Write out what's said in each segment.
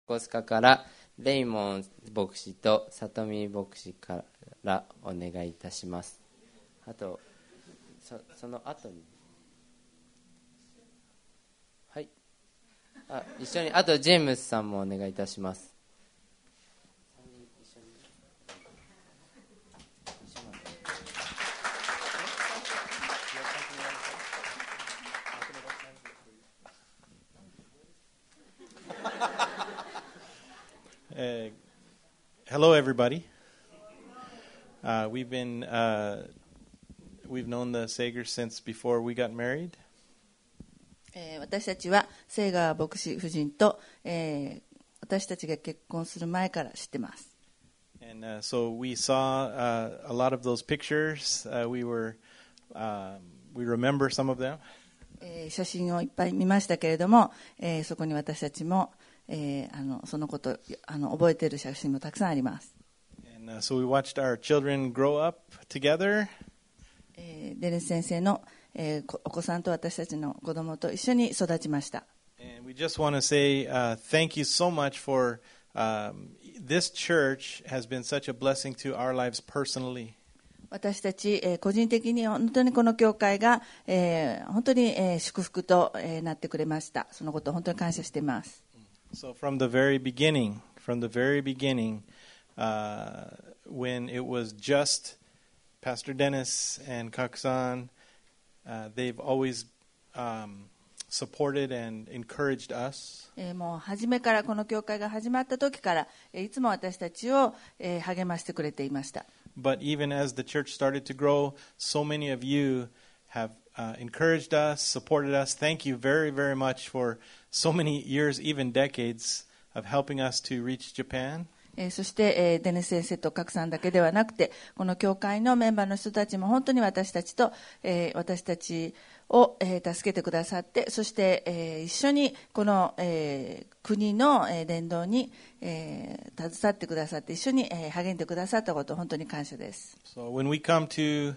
コスカからレイモン牧師と里見牧師からお願いいたします。あと その後にはい一緒にあとジェームスさんもお願いいたします。 Hello, everybody. We've known the Sagers since before we got married. 私たちはセーガー牧師夫人と、私たちが結婚する前から知ってます。 And so we saw a lot of those pictures. We remember some of them. 写真をいっぱい見ましたけれども、そこに私たちもそのこと覚えている写真もたくさんあります。 And so we watched our children grow up together. デニス先生の、お子さんと私たちの子供と一緒に育ちました。 And we just want to say thank you so much for this church has been such a blessing to our lives personally. 私たち、個人的に本当にこの教会が、本当に、祝福と、なってくれました。そのことを本当に感謝しています。 So from the very beginning, when it was just Pastor Dennis and Kaksan, they've always supported and encouraged us. もう初めからこの教会が始まった時から、いつも私たちを、励ましてくれていました。 But even as the church started to grow, so many of you have encouraged us, supported us. Thank you very, very much for so many years, even decades, of helping us to reach Japan. そして、デニス先生と賀来さんだけではなくて、この教会のメンバーの人たちも本当に私たちを、助けてくださって、そして、一緒にこの、国の、伝道に、携わってくださって、一緒に、励んでくださったこと、本当に感謝です。 So when we come to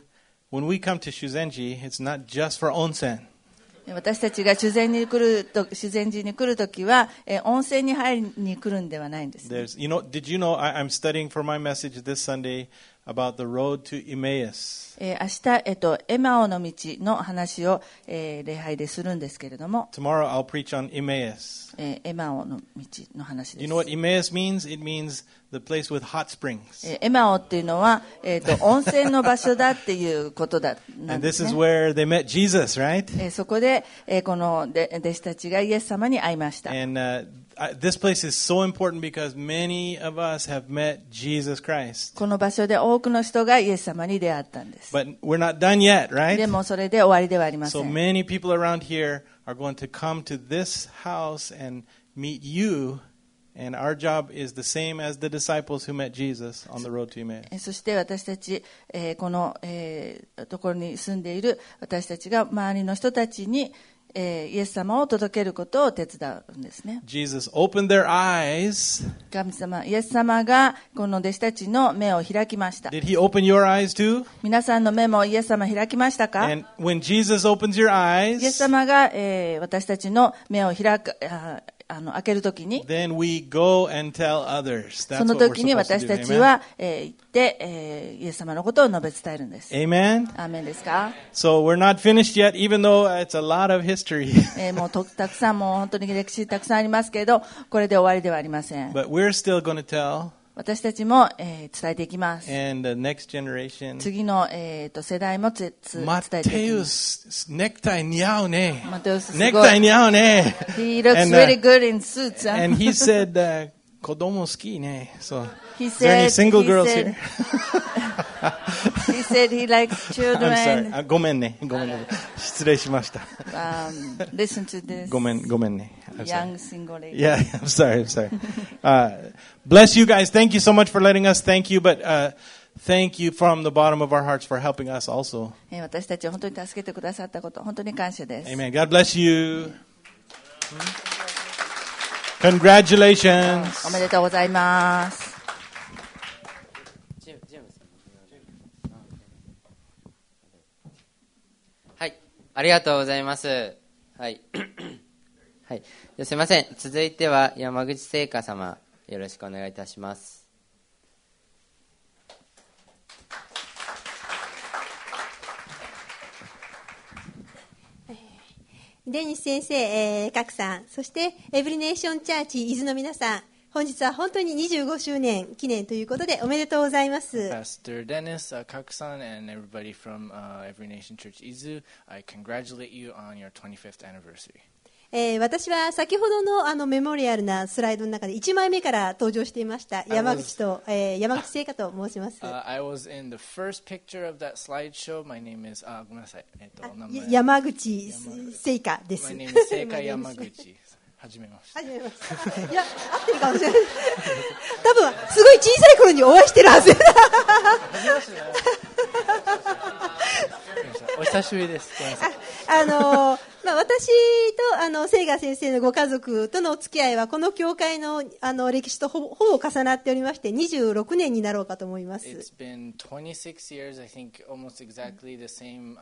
Shuzenji, it's not just for onsen. 私たちが修善寺に来るときは、温泉に入りに来るんではないんです、ね。 Did you know I'm studying for my message this Sunday about the road to Emmaus? 明日、エマオの道の話を、礼拝でするんですけれども、 Tomorrow I'll preach on Emmaus. エマオの道の話です。 You know what Emmaus means? It means the place with hot springs. エマオっていうのは、温泉の場所だっていうことなん And で this す is ね。 where they met Jesus, right? そこで、この弟子たちがイエス様に会いました。 And this place is so important because many of us have met Jesus Christ. この場所で多くの人がイエス様に出会ったんです。 But we're not done yet, で right? もそれで終わりではありませ So ん。 many people around here are going to come to this house and meet you. And our job is the same as the disciples who met Jesus on the road to Emmaus. そして私たち、この、ところに住んでいる私たちが周りの人たちに、イエス様を届けることを手伝うんですね。 Jesus opened their eyes. 神様、イエス様がこの弟子たちの目を開きました。 Did he open your eyes too? 皆さんの目もイエス様開きましたか？ And when Jesus opens your イエス eyes, 様が、私たちの目を開けるときに、 then we go and tell others. そ That's の what we're 時に supposed to 私 do. たち Amen? は、行って、イエス様のことを述べ伝えるんです。 Amen? アーメンですか？ So we're not finished yet, even though it's a lot of history. もうたくさんもう本当に歴史たくさんありますけれど、これで終わりではありません。 But we're still going to tell. 私たちも、伝えていきます。 And the next generation. 次の、世代も伝えていきます。 Mateus, necktie niao ne. マテウスすごい。 Necktie niao ne. He looks And, really good in suits. Huh? And he said, kodomo ski ne. So, He is there any said- single he girls said- here? He said he likes I'm children. sorry. ごめんね。失礼しました。 Listen to this ごめんね。I'm sorry. young single lady. Yeah, I'm sorry. Bless you guys. Thank you so much for letting us. Thank you, but thank you from the bottom of our hearts for helping us also. 私たちを本当に助けてくださったこと、本当に感謝です。 Amen. God bless you. Congratulations. おめでとうございます。 ジェームスさんはい、ありがとうございます。はい、はい、 はい、すみません。続いては山口聖華様、よろしくお願いいたします。 デニス先生、賀来さん、そしてエブリネーションチャーチ伊豆の皆さん、本日は本当に25周年記念ということでおめでとうございます。 Pastor Dennis, Kak-san, and everybody from Every Nation Church Izu, I congratulate you on your 25th anniversary. 私は先ほどのメモリアルなスライドの中で1枚目から登場していました山口聖華と申します。 I was in the first picture of that slideshow. My name is ごめんなさい。 山口聖華です。 My name is 聖華山口。はじめまして。 いや、合ってるかもしれない。多分すごい小さい頃にお会いしてるはず。 お久しぶりです。ごめんなさい。 私と聖華先生のご家族とのお付き合いはこの教会の歴史とほぼ重なっておりまして26年になろうかと思います。 It's been 26 years, I think, almost exactly the same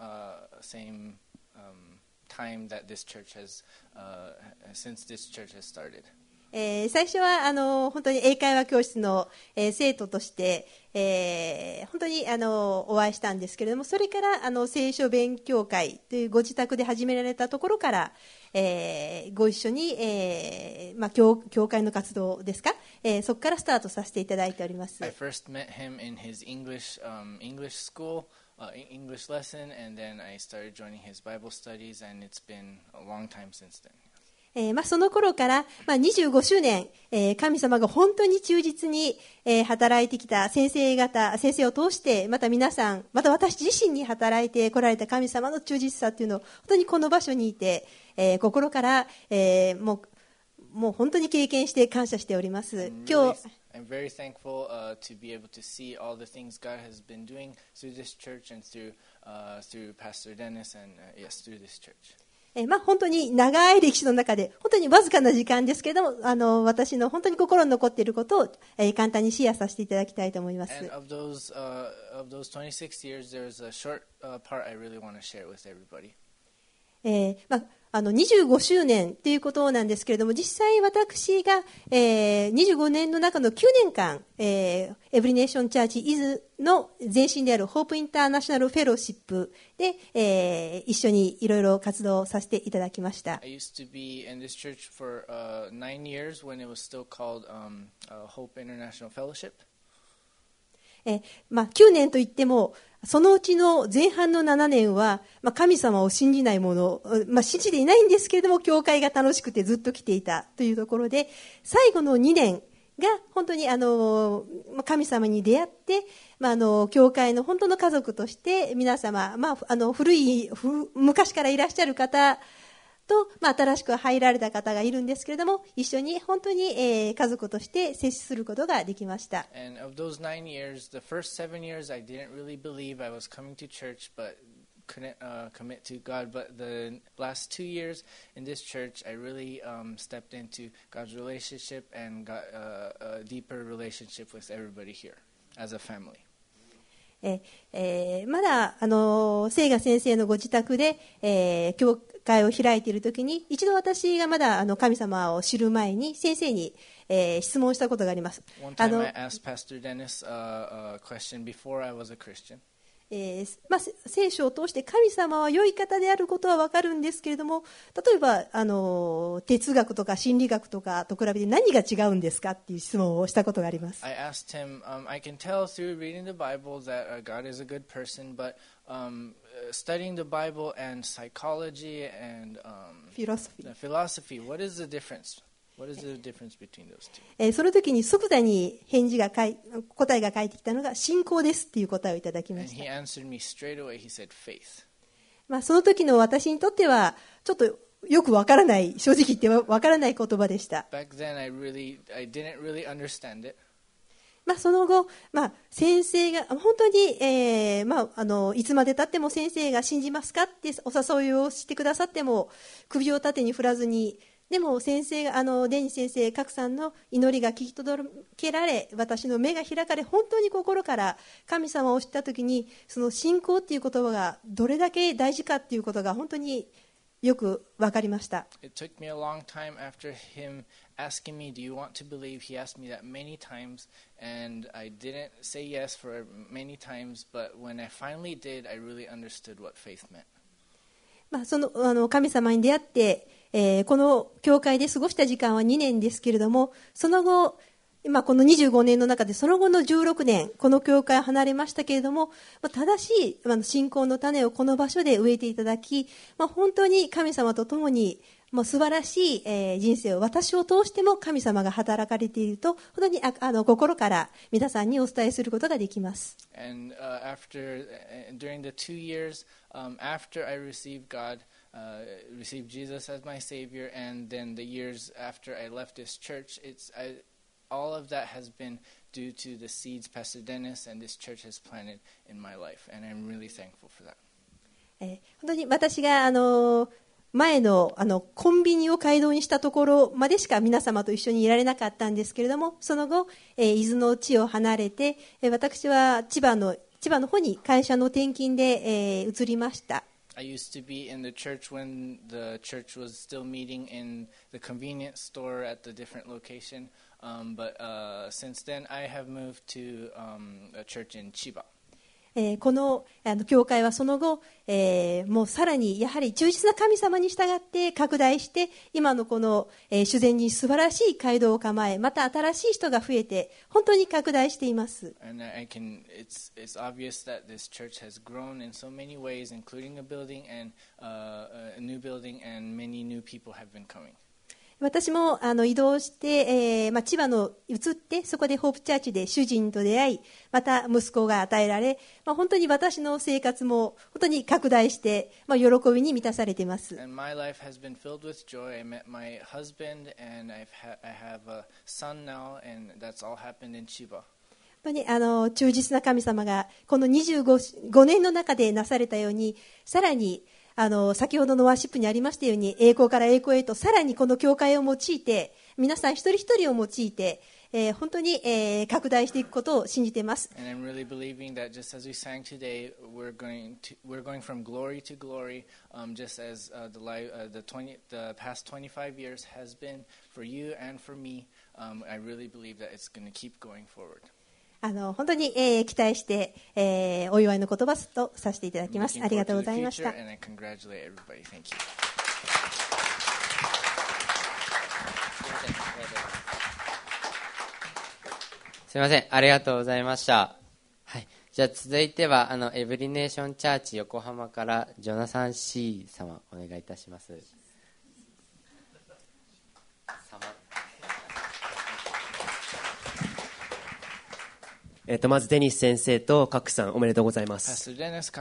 time that this church has since this church has started. 最初は本当に英会話教室の、生徒として、本当にお会いしたんですけれども、それから聖書勉強会というご自宅で始められたところから、ご一緒に、教会の活動ですか、そこからスタートさせていただいております。 I first met him in his English school, English lesson, and then I started joining his Bible studies, and it's been a long time since then. その頃から、25周年、神様が本当に忠実に、働いてきた先生を通して、また皆さん、また私自身に働いてこられた神様の忠実さというのを本当にこの場所にいて、心から、もう本当に経験して感謝しております。今日 I'm very thankful to be able to see all the things God has been doing through this church and through Pastor Dennis and yes, through this church. 本当に長い歴史の中で本当にわずかな時間ですけれども私の本当に心に残っていることを、簡単にシェアさせていただきたいと思います。 And of those 26 years, there's a short part I really want to share with everybody. 25周年ということなんですけれども、実際私が、25年の中の9年間、エブリネーションチャーチイズの前身であるホープインターナショナルフェローシップで、一緒にいろいろ活動させていただきました。 I used to be in this church for 9 years when it was still called Hope International Fellowship. 9年といってもそのうちの前半の7年は、神様を信じないもの、信じていないんですけれども教会が楽しくてずっと来ていたというところで、最後の2年が本当に神様に出会って、教会の本当の家族として皆様、昔からいらっしゃる方と、新しく入られた方がいるんですけれども、一緒に本当に、家族として接することができました。 And of those 9 years, the first 7 years I didn't really believe I was coming to church, but couldn't commit to God. But the last 2 years in this church, I really stepped into God's relationship and got a deeper relationship with everybody here as a family. まだ聖華先生のご自宅で、教会を開いているときに一度私がまだ神様を知る前に先生に、質問したことがあります。 One time I asked Pastor Dennis a question before I was a Christian. 聖書を通して神様は良い方であることは分かるんですけれども、例えば哲学とか心理学とかと比べて何が違うんですかっていう質問をしたことがあります。 I asked him, I can tell through reading the Bible that God is a good person, but studying the Bible and psychology and philosophy, what is the difference?What is the difference between those two? その時に即座に答えが返ってきたのが信仰ですっていう答えをいただきました。 And he answered me straight away. He said faith. その時の私にとってはちょっとよくわからない、正直言ってわからない言葉でした。 Back then I didn't really understand it. その後、先生が本当に、いつまで経っても先生が信じますかってお誘いをしてくださっても首を縦に振らずに、でも先生がデニス先生、賀来さんの祈りが聞き届けられ、私の目が開かれ、本当に心から神様を知ったときに、その信仰っていう言葉がどれだけ大事かっていうことが本当によく分かりました。 It took me a long time after him asking me, do you want to believe? He asked me that many times, and I didn't say yes for many times, but when I finally did, I really understood what faith meant. 神様に出会って、この教会で過ごした時間は2年ですけれども、その後、この25年の中でその後の16年この教会を離れましたけれども、正しい信仰の種をこの場所で植えていただき、本当に神様と共に素晴らしい人生を私を通しても神様が働かれていると本当に心から皆さんにお伝えすることができます。 And during the 2 years after I received God, received Jesus as my Savior, and then the years after I left this church, all of that has been due to the seeds Pastor Dennis and this church has planted in my life, and I'm really thankful for that. 本当に私が前のコンビニを街道にしたところまでしか皆様と一緒にいられなかったんですけれども、その後、伊豆の地を離れて、私は千葉の方に会社の転勤で、移りました。 I used to be in the church when the church was still meeting in the convenience store at the different location, but since then I have moved to a church in Chiba. この教会はその後、もうさらにやはり忠実な神様に従って拡大して今のこの、修善に素晴らしい街道を構え、また新しい人が増えて本当に拡大しています。 And it's obvious that this church has grown in so many ways, including a building and a new building, and many new people have been coming. 私も移動して、千葉の移ってそこでホープチャーチで主人と出会い、また息子が与えられ、本当に私の生活も本当に拡大して、喜びに満たされています。 And my life has been filled with joy. I met my husband, and I have a son now, and that's all happened in Chiba. 本当に忠実な神様がこの25年の中でなされたように、さらに先ほどのワーシップにありましたように、栄光から栄光へとさらにこの教会を用いて、皆さん一人一人を用いて、本当に、拡大していくことを信じています。 And I'm really believing that just as we sang today, we're going from glory to glory, just as the past 25 years has been for you and for me. I really believe that it's going to keep going forward. 本当に、期待して、お祝いの言葉とさせていただきます。ありがとうございました。 すみません、ありがとうございました。はい、じゃあ続いてはエブリネーションチャーチ横浜からジョナサン C 様お願いいたします。 まずデニス先生とカクさんおめでとうございます。 お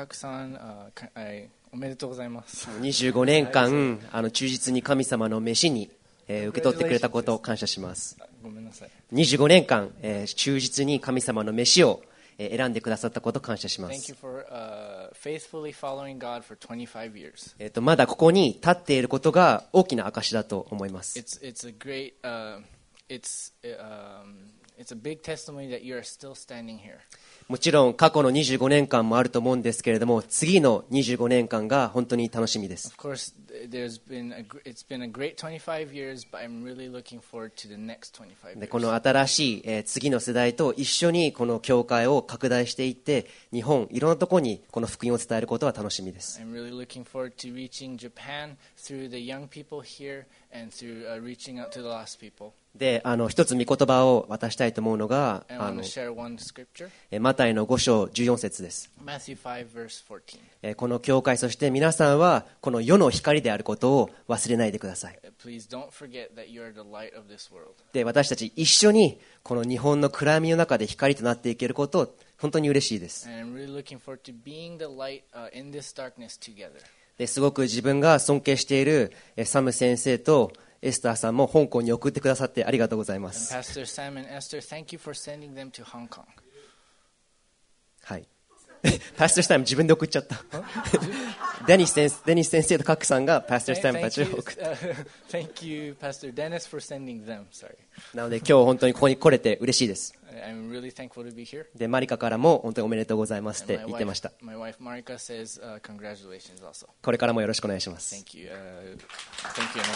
めでとうございます。 25年間忠実に神様の召しに、受け取ってくれたことを感謝します。 ごめんなさい。 25年間、忠実に神様の召しを、選んでくださったことを感謝します。まだここに立っていることが大きな証だと思います。 It's a big testimony that you are still standing here. もちろん過去の25年間もあると思うんですけれども、次の25年間が本当に楽しみです。 Of course, it's been a great 25 years, but I'm really looking forward to the next 25 years. でこの新しい、次の世代と一緒にこの教会を拡大していって、日本いろんなところにこの福音を伝えることは楽しみです。 I'm really looking forward to reaching Japan through the young people here and through reaching out to the lost people. で一つ御言葉を渡したいと思うのがマタイの5章14節です。この教会そして皆さんはこの世の光であることを忘れないでください。で私たち一緒にこの日本の暗闇の中で光となっていけることを本当に嬉しいです。ですごく自分が尊敬しているサム先生とエスターさんも香港に送ってくださってありがとうございます。はい。パスタータイム自分で送っちゃった。デニス先生とカクさんがパスタータイムたちを送った。 Thank you, Pastor Dennis, for sending them. Sorry. なので今日本当にここに来れて嬉しいです。 I'm really thankful to be here. でマリカからも本当におめでとうございますって言ってました。 My wife Marika says congratulations also. これからもよろしくお願いします。 Thank you. Thank you in advance.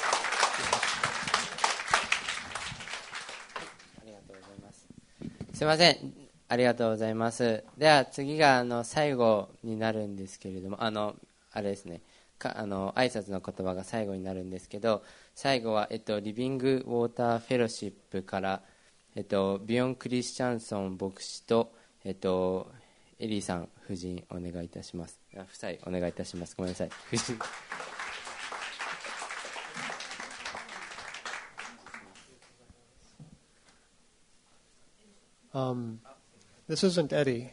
ありがとうございます。すいません。ありがとうございます。では次が最後になるんですけれども、あれですね。挨拶の言葉が最後になるんですけど、最後はリビングウォーターフェロシップからビヨン・クリスチャンソン牧師とエリーさん夫人お願いいたします。夫妻お願いいたします。ごめんなさい。夫人。 This isn't Eddie.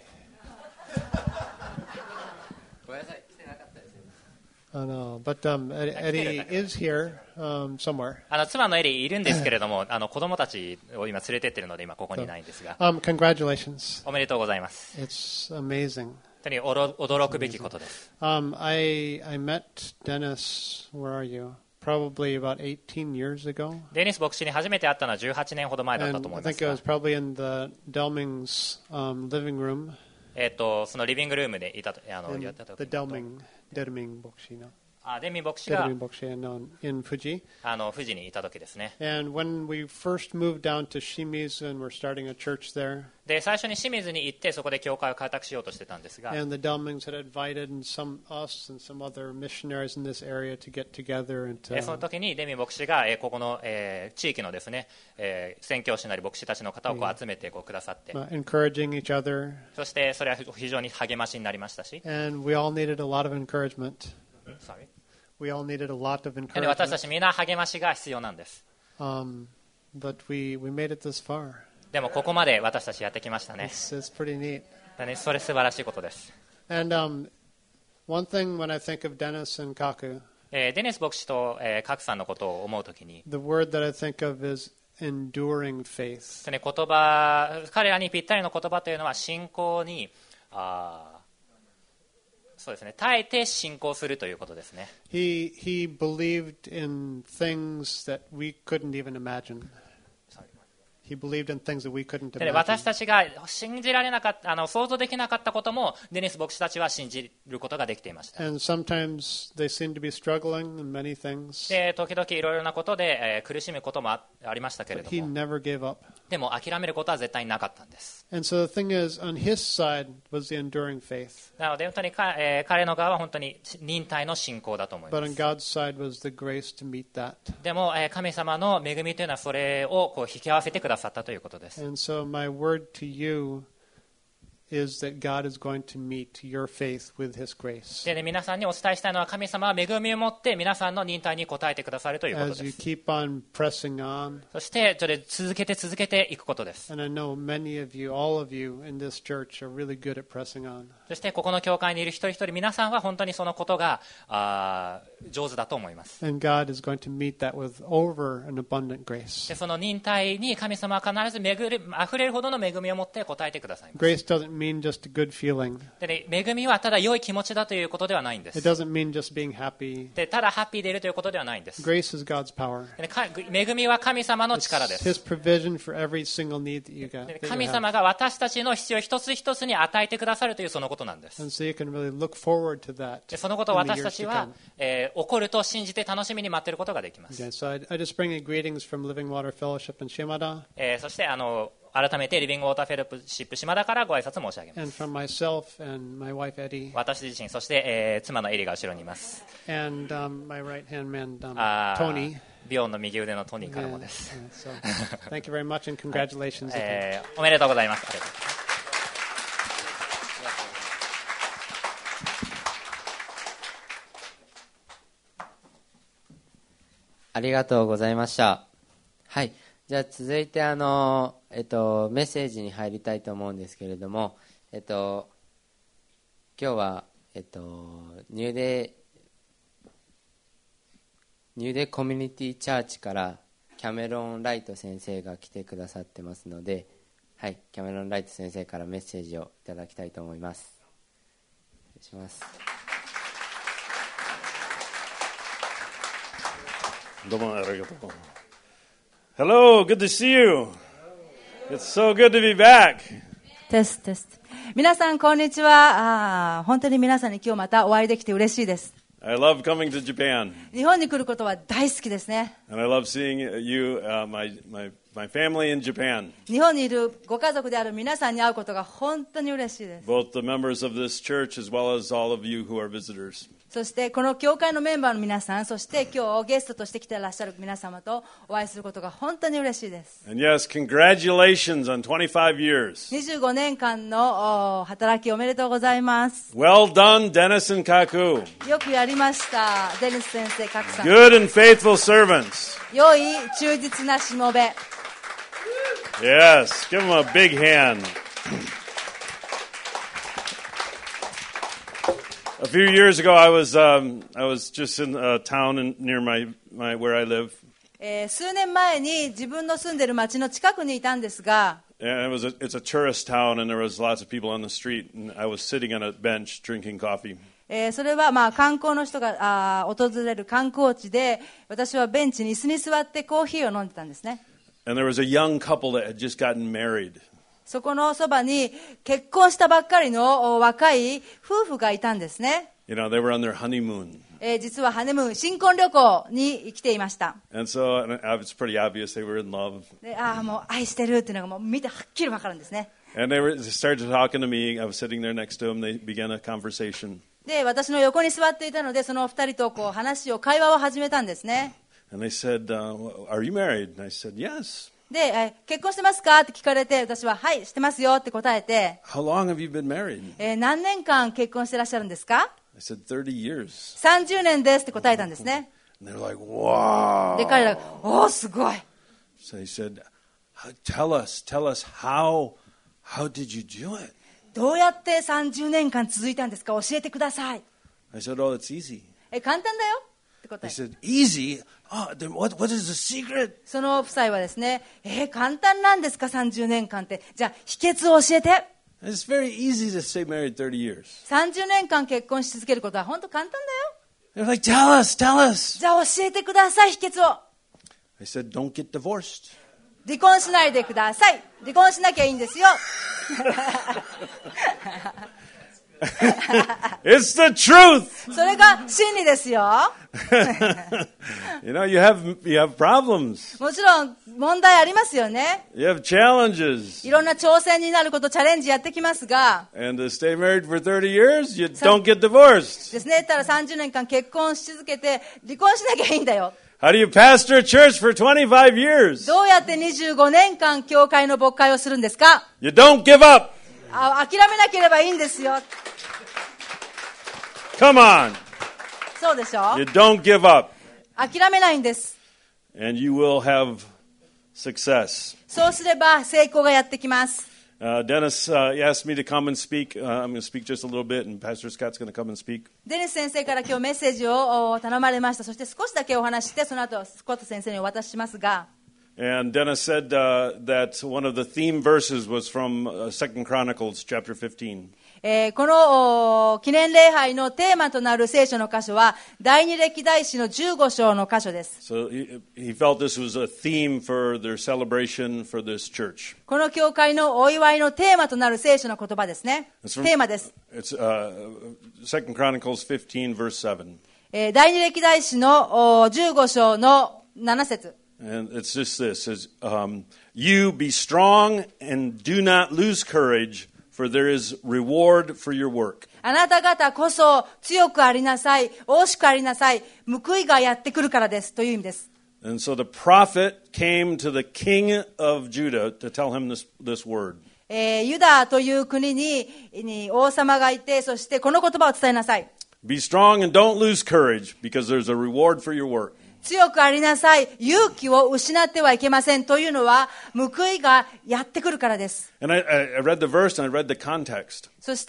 But Eddie is here somewhere. 妻のエリーいるんですけれども、子供たちを今連れてっているので今ここにいないんですが、 congratulations. おめでとうございます。 It's amazing. 本当に驚くべきことです。 I met Dennis. Where are you? Probably about 18 years ago. デニス牧師に初めて会ったのは18年ほど前だったと思いますが。 I think it was probably in the Delming's living room. そのリビングルームでいたやった時。 The Delming 牧師の。 デミ牧師が in Fuji. 富士にいた時ですね。 And when we first moved down to Shimizu and we're starting a church there. で最初に清水に行ってそこで教会を開拓しようとしてたんですが。 And the Delmings had invited us and some other missionaries in this area to get together and その時にデミ牧師がここの地域のですね宣教師なり牧師たちの方をこう集めてくださって、 encouraging each other. そしてそれは非常に励ましになりましたし。 And we all needed a lot of encouragement. Sorry. We all needed a lot of encouragement. 私たちみんな励ましが必要なんです。 But we made it this far. でもここまで私たちやってきましたね。 It's pretty neat. それ素晴らしいことです。 And one thing when I think of Dennis and Kaku, デニス牧師とカクさんのことを思うときに、 the word that I think of is enduring faith. 言葉、彼らにぴったりの言葉というのは信仰にそうですね、耐えて信仰するということですね。 He believed in things that we couldn't even imagine. He believed in things that we couldn't imagine. 私たちが信じられなかった想像できなかったこともデニス牧師たちは信じることができていました。 And sometimes they seem to be struggling in many things. で時々いろいろなことで、苦しむこともありましたけれども。 He never gave up. でも諦めることは絶対になかったんです。 And so the thing is, on his side was the enduring faith. なので本当に彼の側は本当に忍耐の信仰だと思います。 But on God's side was the grace to meet that. でも神様の恵みというのはそれをこう引き合わせてくださったということです。 And so my word to you is that God is going to meet your faith with His grace. で、皆さんにお伝えしたいのは神様は恵みを持って皆さんの忍耐に応えてくださるということです。 As you keep on pressing on. そしてそれ続けていくことです。 And I know many of you, all of you in this church are really good at pressing on. そしてここの教会にいる一人一人皆さんは本当にそのことが上手だと思います。 And God is going to meet that with over an abundant grace. でその忍耐に神様は必ず溢れるほどの恵みを持って応えてくださいます。 Grace doesn't mean just a good feeling. でね、恵みはただ良い気持ちだということではないんです。 It doesn't mean just being happy. でただハッピーでいるということではないんです。 Grace is God's power. で恵みは神様の力です。 His provision for every single need that you got. 神様が私たちの必要一つ一つに与えてくださるというそのことなんです。 And so you can really look forward to that. でそのことを私たちは、起こると信じて楽しみに待っていることができます。 Okay, so I just bring you greetings from Living Water Fellowship in Shimada. そして改めてリビングウォーターフェロシップ島田からご挨拶申し上げます。 And from myself and my wife Eddie. 私自身そして、妻のエリが後ろにいます。 And my right hand man Tony. ビヨンの右腕のトニーからもです。 So, thank you very much and congratulations. おめでとうございます。 ありがとうございました。はい。じゃあ続いてメッセージに入りたいと思うんですけれども、今日はニューデイコミュニティチャーチからキャメロン・ライト先生が来てくださってますので、はい、キャメロン・ライト先生からメッセージをいただきたいと思います。失礼します。 どうもありがとう。Hello, good to see you. It's so good to be back. テストテスト。皆さんこんにちは。本当に皆さんに今日またお会いできて嬉しいです。 I love coming to Japan. 日本に来ることは大好きですね。 And I love seeing you, my family in Japan. 日本にいるご家族である皆さんに会うことが本当に嬉しいです。 Both the members of this church as well as all of you who are visitors. そしてこの教会のメンバーの皆さん、そして今日ゲストとして来ていらっしゃる皆様とお会いすることが本当に嬉しいです。 And yes, congratulations on 25 years. 25年間の働きおめでとうございます。 Well done, Dennis and Kaku. よくやりました、デニス先生、カクさん。 Good and faithful servants. 良い忠実なしもべ。 Yes, give them a big hand. A few years ago, I was just in a town near where I live. 数年前に自分の住んでいる町の近くにいたんですが、 And it's a tourist town, and there was lots of people on the street, and I was sitting on a bench drinking coffee. それは観光の人が訪れる観光地で、私はベンチに椅子に座ってコーヒーを飲んでたんですね。 And there was a young couple that had just gotten married. そこのそばに結婚したばっかりの若い夫婦がいたんですね。 You know, they were on their honeymoon. 実はハネムーン、新婚旅行に来ていました。 And so it's pretty obvious they were in love. で、もう愛してるっていうのがもう見てはっきり分かるんですね。 And they started talking to me. I was sitting there next to them. They began a conversation. で、私の横に座っていたので、その二人と会話を始めたんですね。 And they said, "Are you married?" And I said, "Yes." で、結婚してますかって聞かれて、私ははい、してますよって答えて、 How long have you been married? 何年間結婚してらっしゃるんですか？ I said, 30 years. 30年ですって答えたんですね。 And they're like, wow. で、彼らが、おー、すごい。 So he said, tell us, how did you do it? どうやって30年間続いたんですか？教えてください。 I said, oh, it's easy. 簡単だよって答え He said, easy? Oh, then what is the secret? その夫妻はですね、簡単なんですか30年間って。じゃあ、秘訣を教えて。 It's very easy to stay married 30 years. 30年間結婚し続けることは本当簡単だよ。 They're like, tell us. じゃあ教えてください、秘訣を。 I said, don't get divorced. 離婚しないでください。離婚しなきゃいいんですよ。 It's the truth. それが真理ですよ。 You know, you have problems. もちろん問題ありますよね。 You have challenges. いろんな挑戦になること、チャレンジやってきますが。 And to stay married for 30 years, you don't get divorced. ですね。ただ30年間結婚し続けて離婚しなきゃいいんだよ。 How do you pastor a church for 25 years? どうやって25年間教会の牧会をするんですか？ You don't give up. 諦めなければいいんですよ。 Come on. そうでしょ？ You don't give up. 諦めないんです。 And you will have success. そうすれば成功がやってきます。 Dennis asked me to come and speak. I'm going to speak just a little bit, and Pastor Scott's going to come and speak. デニス先生から今日メッセージを頼まれました。そして少しだけお話して、その後スコット先生にお渡ししますが。 And Dennis said that one of the theme verses was from 2 Chronicles chapter 15. この記念礼拝のテーマとなる聖書の箇所は第二歴代史の15章の箇所です。 So he felt this was a theme for their celebration for this church. この教会のお祝いのテーマとなる聖書の言葉ですね。テーマです。 It's 2 Chronicles 15 verse 7. 第二歴代史の15章の7節。 And it's just this, you be strong and do not lose courage, for there is reward for your work. あなた方こそ強くありなさい、大しくありなさい、報いがやってくるからですという意味です。 And so the prophet came to the king of Judah to tell him this word. ユダという国に王様がいて、そしてこの言葉を伝えなさい。 Be strong and don't lose courage, because there's a reward for your work. 強くありなさい、勇気を失ってはいけませんというのは報いがやってくるからです。 And I read the verse and I read the context. そして、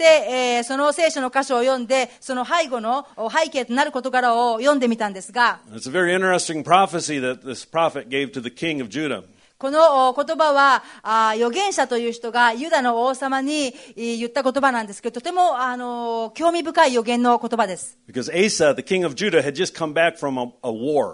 その聖書の箇所を読んで、その背後の背景となる事柄を読んでみたんですが、 It's a very interesting prophecy that this prophet gave to the king of Judah. この言葉は預言者という人がユダの王様に言った言葉なんですけど、とても興味深い預言の言葉です。 Because Asa, the king of Judah, had just come back from a war.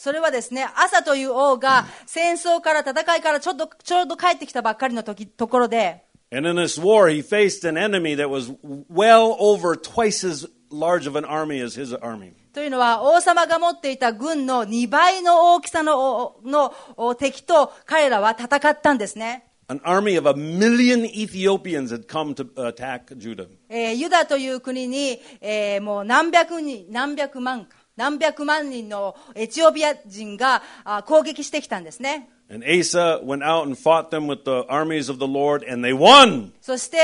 それはですね、アサという王が戦争から戦いからちょうど帰ってきたばっかりのところで、 And in this war, he faced an enemy that was well over twice as large of an army as his army. というのは、王様が持っていた軍の2倍の大きさの敵と彼らは戦ったんですね。 An army of 1 million Ethiopians had come to attack Judah. ユダという国に、もう何百万人のエチオピア人が攻撃してきたんですね。 And Asa went out and fought them with the armies of the Lord, and they won. そして、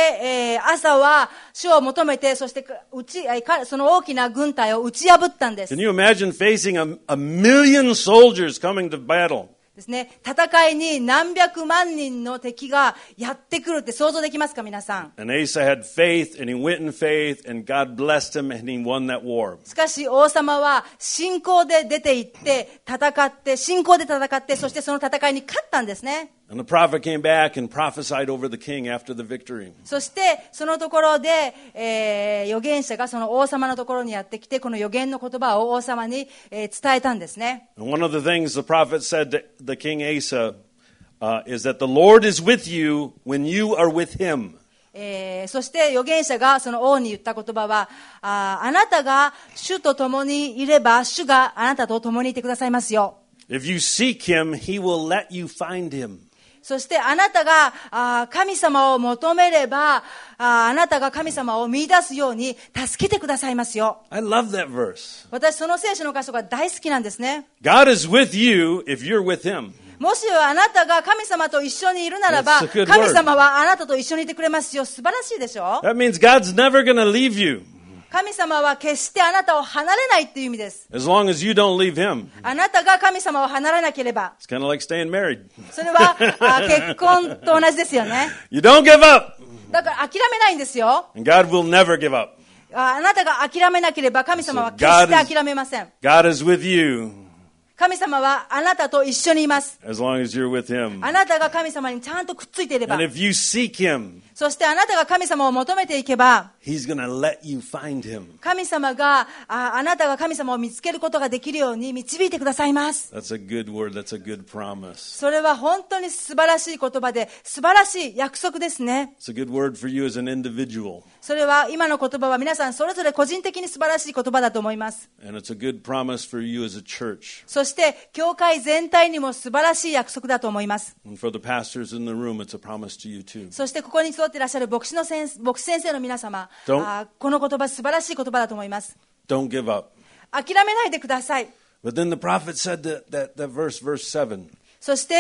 アサは主を求めて、そしてその大きな軍隊を打ち破ったんです。 Can you imagine facing a million soldiers coming to battle? ですね、戦いに何百万人の敵がやってくるって想像できますか、皆さん。 And Asa had faith, and he went in faith, and God blessed him, and he won that war. しかし王様は信仰で出て行って戦って、信仰で戦って、そしてその戦いに勝ったんですね。 And the prophet came back and prophesied over the king after the victory. そしてそのところで、預言者がその王様のところにやってきて、この預言の言葉を王様に、伝えたんですね。 And one of the things the prophet said to the king Asa is that the Lord is with you when you are with him. そして預言者がその王に言った言葉は、あなたが主と共にいれば主があなたと共にいてくださいますよ。 If you seek him, he will let you find him. そしてあなたが神様を求めれば、あなたが神様を見出すように助けてくださいますよ。 I love that verse. 私その聖書の箇所が大好きなんですね。 God is with you if you're with him. もしあなたが神様と一緒にいるならば、 That's a good word. 神様はあなたと一緒にいてくれますよ。素晴らしいでしょ。 That means God's never going to leave you 神様は決してあなたを離れないっていう意味です。 as long as you don't leave him. あなたが神様を離れなければ。 It's kind of like staying married. それは結婚と同じですよね。 You don't give up, だから諦めないんですよ。 and God will never give up. あなたが諦めなければ神様は決して諦めません。 God is with you 神様はあなたと一緒にいます。 as long as you're with him. あなたが神様にちゃんとくっついていれば。 And if you seek him, そしてあなたが神様を求めていけば、 he's going to let you find him. 神様があなたが神様を見つけることができるように導いてくださいます。 That's a good word. That's a good promise. それは本当に素晴らしい言葉で素晴らしい約束ですね。 It's a good word for you as an individual. それは今の言葉は皆さんそれぞれ個人的に素晴らしい言葉だと思います。 And it's a good promise for you as a church. そして教会全体にも素晴らしい約束だと思います。 And for the pastors in the room, it's a promise to you too. そしてここに集っていらっしゃる牧師先生の皆様、この言葉素晴らしい言葉だと思います。 Don't give up. 諦めないでください。 But then the prophet said that verse 7. そして、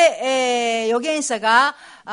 預言者が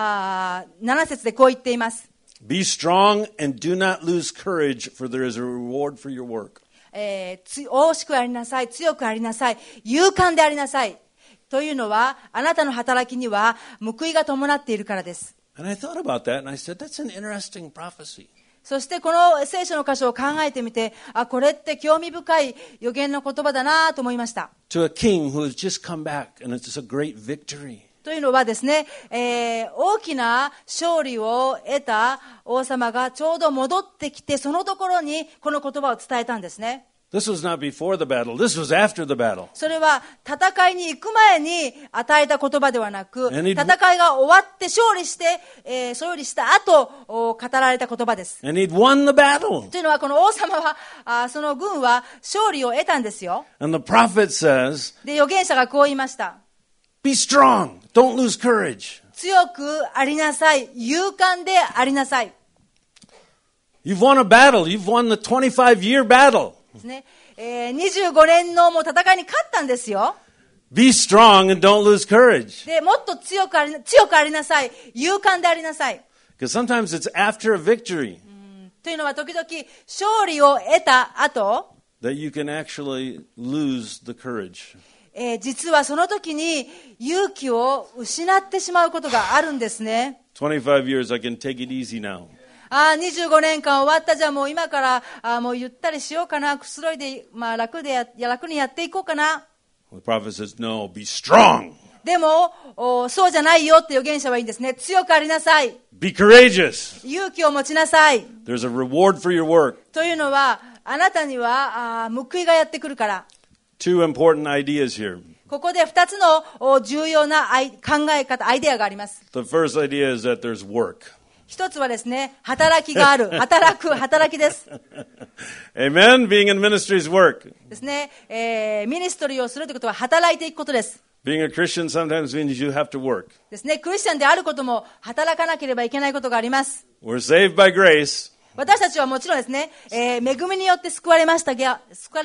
7節でこう言っています。 Be strong and do not lose courage, for there is a reward for your work. 大しくありなさい、強くありなさい、勇敢でありなさい。というのは、あなたの働きには報いが伴っているからです。 And I thought about that, and I said, that's an interesting prophecy. そしてこの聖書の箇所を考えてみて、これって興味深い預言の言葉だなと思いました。 To a king who has just come back, and it's a great victory. というのはですね、大きな勝利を得た王様がちょうど戻ってきて、そのところにこの言葉を伝えたんですね。 This was not before the battle. This was after the battle. それは戦いに行く前に与えた言葉ではなく、戦いが終わって勝利して、勝利した後語られた言葉です。 And he'd won the battle. というのはこの王様はその軍は勝利を得たんですよ。 And the prophet says, で預言者がこう言いました。 Be strong. Don't lose courage. 強くありなさい。勇敢でありなさい。 You've won a battle. You've won the 25-year battle. ですね。25年のもう戦いに勝ったんですよ。 Be strong and don't lose courage. で、もっと強くありなさい。勇敢でありなさい。 Because sometimes it's after a victory というのは時々勝利を得た後、 that you can actually lose the courage. 実はその時に勇気を失ってしまうことがあるんですね。 25 years, I can take it easy now. 25年間終わった。じゃあもう今からもうゆったりしようかな。くつろいで、楽にやっていこうかな。 The prophet says, no, be strong. でもそうじゃないよって預言者はいいんですね。強くありなさい。 Be courageous. 勇気を持ちなさい。 There's a reward for your work. というのはあなたには報いがやってくるから。 Two important ideas here. ここで2つの重要な考え方、アイデアがあります。 The first idea is that there's work. 一つはですね、働きがある。働きです。 Amen. Being in ministry is work. ですね、ミニストリーをするということは働いていくことです。 Being a Christian sometimes means you have to work. ですね、クリスチャンであることも働かなければいけないことがあります。 We're saved by grace. 私たちはもちろんですね、恵みによって救われましたが、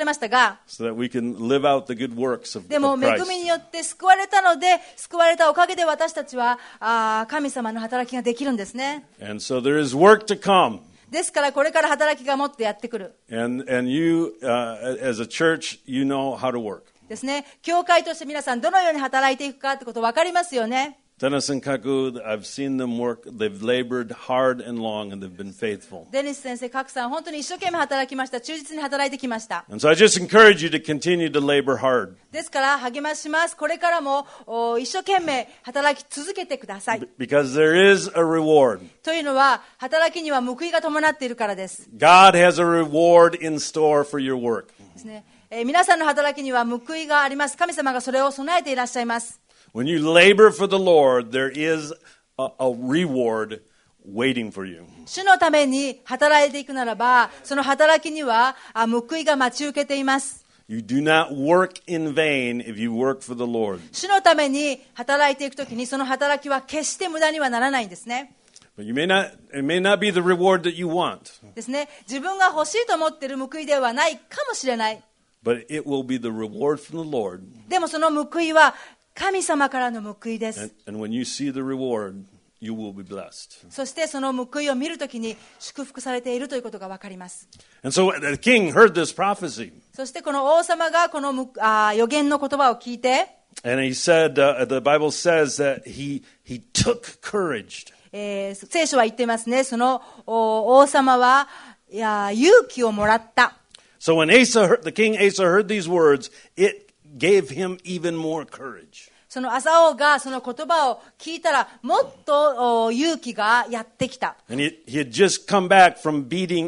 so that we can live out the good works of でも恵みによって救われたので、救われたおかげで私たちは神様の働きができるんですね。 And so there is work to come. ですからこれから働きがもっとやってくる。 And you, as a church, you know how to work. ですね、教会として皆さんどのように働いていくかってこと分かりますよね。 Dennis and Kaku, I've seen them work. They've labored hard and long, and they've been faithful. デニス先生、カクさん、本当に一生懸命働きました。忠実に働いてきました。 And so I just encourage you to continue to labor hard. ですから励まします。これからも一生懸命働き続けてください。 Because there is a reward. というのは働きには報いが伴っているからです。 God has a reward in store for your work. ですね。皆さんの働きには報いがあります。神様がそれを備えていらっしゃいます。 When you labor for the Lord, there is a reward waiting for you. 主のために働いていくならば、その働きには報いが待ち受けています。 You do not work in vain if you work for the Lord. 主のために働いていくときに、その働きは決して無駄にはならないんですね。 But it may not be the reward that you want. ですね。自分が欲しいと思っている報いではないかもしれない。 But it will be the reward from the Lord. でもその報いは神様からの報いです。 And when you see the reward, you will be blessed. そしてその報いを見るときに祝福されているということが分かります。 And so the king heard this prophecy. そしてこの王様がこの預言の言葉を聞いて、 And he said, the Bible says that he took courage. 聖書は言っていますね。その王様は勇気をもらった。 So when the king Asa heard these words, it gave him even more courage. その朝王がその言葉を聞いたらもっと勇気がやってきた。 And he had just come back from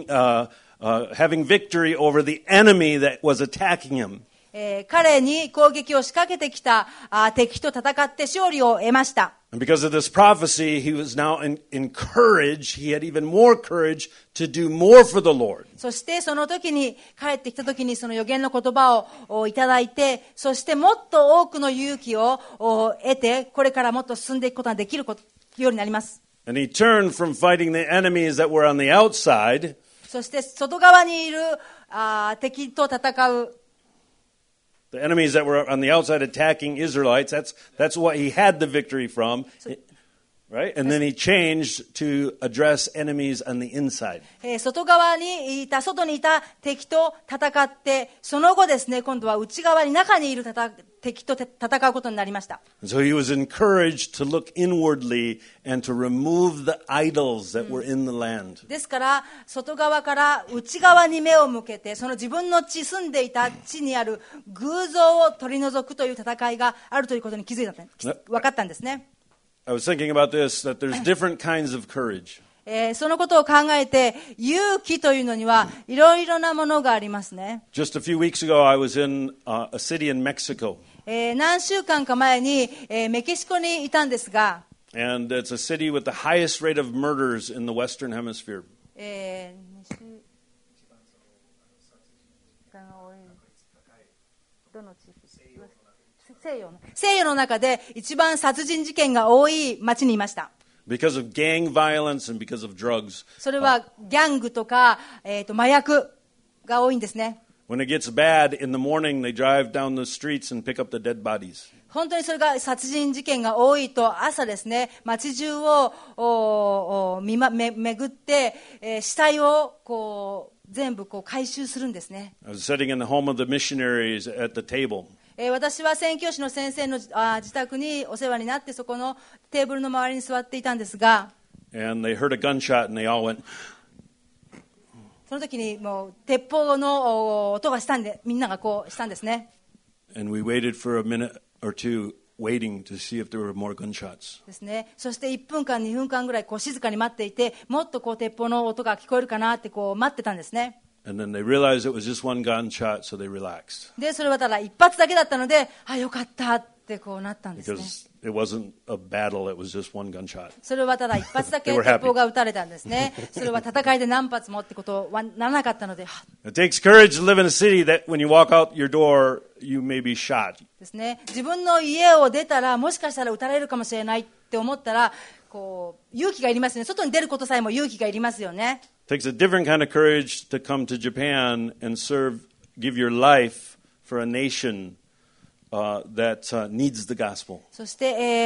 having victory over the enemy that was attacking him. 彼に攻撃を仕掛けてきた敵と戦って勝利を得ました。 And because of this prophecy, he was now encouraged. He had even more courage to do more for the Lord. そしてその時に帰ってきた時にその預言の言葉をいただいて、そしてもっと多くの勇気を得て、これからもっと進んでいくことができるようになります。 And he turned from fighting the enemies that were on the outside. そして外側にいる敵と戦う。 The enemies that were on the outside attacking Israelites, that's what he had the victory from, right? And then he changed to address enemies on the inside. 外にいた敵と戦って、その後ですね、今度は内側に中にいる敵と戦うことになりました。 So he was encouraged to look inwardly and to remove the idols that were in the land. ですから外側から内側に目を向けて、その自分の住んでいた地にある偶像を取り除くという戦いがあるということに分かったんですね。 I was thinking about this, that there's different kinds of courage. そのことを考えて、勇気というのにはいろいろなものがありますね。 Just a few weeks ago, I was in a city in Mexico. 何週間か前に、メキシコにいたんですが、 And it's a city with the highest rate of murders in the Western Hemisphere. 西洋の中で一番殺人事件が多い町にいました。 Because of gang violence and because of drugs. それはギャングとか、麻薬が多いんですね。 When it gets bad in the morning, they drive down the streets and pick up the dead bodies. 本当にそれが殺人事件が多いと、朝ですね、街中を巡って、死体を全部回収するんですね。 I was sitting in the home of the missionaries at the table. 私は宣教師の先生の自宅にお世話になって、そこのテーブルの周りに座っていたんですが、 And they heard a gunshot and they all went. その時にもう鉄砲の音がしたんで、みんながしたんですね。 And we waited for a minute or two, waiting to see if there were more gunshots. ですね。そして1分間2分間ぐらい静かに待っていて、もっと鉄砲の音が聞こえるかなって待ってたんですね。 And then they realized it was just one gunshot, so they relaxed. で、それはただ一発だけだったので、あ、よかったってこうなったんですね。 Because it wasn't a battle, it was just one gunshot. それはただ一発だけ鉄砲が撃たれたんですね。それは戦いで何発もってことはならなかったので。 It takes courage to live in a city that when you walk out your door, you may be shot. ですね。自分の家を出たらもしかしたら撃たれるかもしれないって思ったら、こう勇気がいりますね。外に出ることさえも勇気がいりますよね。 It takes a different kind of courage to come to Japan and give your life for a nation that needs the gospel. そして、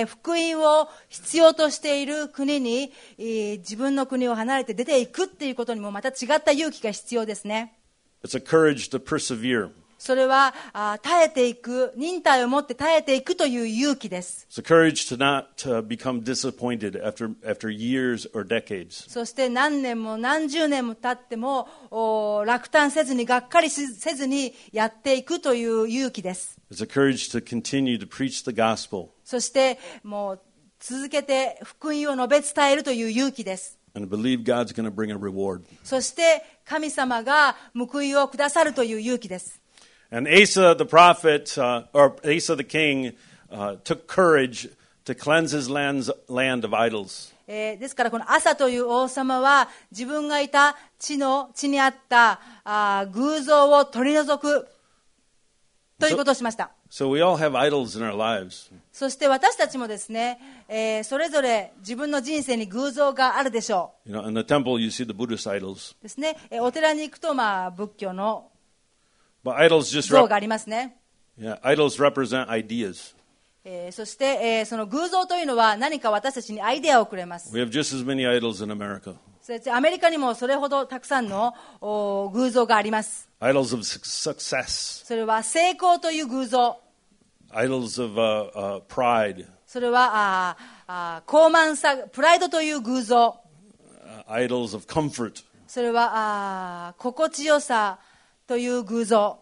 福音を必要としている国に、自分の国を離れて出ていくっていうことにもまた違った勇気が必要ですね。 It's a courage to persevere. それは耐えていく、忍耐を持って耐えていくという勇気です。 It's a courage to not become disappointed after years or decades. そして何年も何十年も経っても落胆せずにがっかりせずにやっていくという勇気です。 It's a courage to continue to preach the gospel. そしてもう続けて福音を述べ伝えるという勇気です。 And believe God's going to bring a reward. そして神様が報いをくださるという勇気です。 And Asa the prophet, or Asa the king, took courage to cleanse his land of idols. ですからこのアサという王様は自分がいた地にあった偶像を取り除くということをしました。 So we all have idols in our lives. そして私たちもですね、それぞれ自分の人生に偶像があるでしょう。 You know, in the temple you see the Buddhist idols. ですね、お寺に行くと仏教の But idols just 像がありますね。 Yeah, idols represent ideas. そして、その偶像というのは何か私たちにアイデアをくれます。 We have just as many idols in America. アメリカにもそれほどたくさんの偶像があります。 Idols of success. それは成功という偶像。 Idols of pride. それは高慢さ、プライドという偶像。 Idols of comfort. それは心地よさという偶像。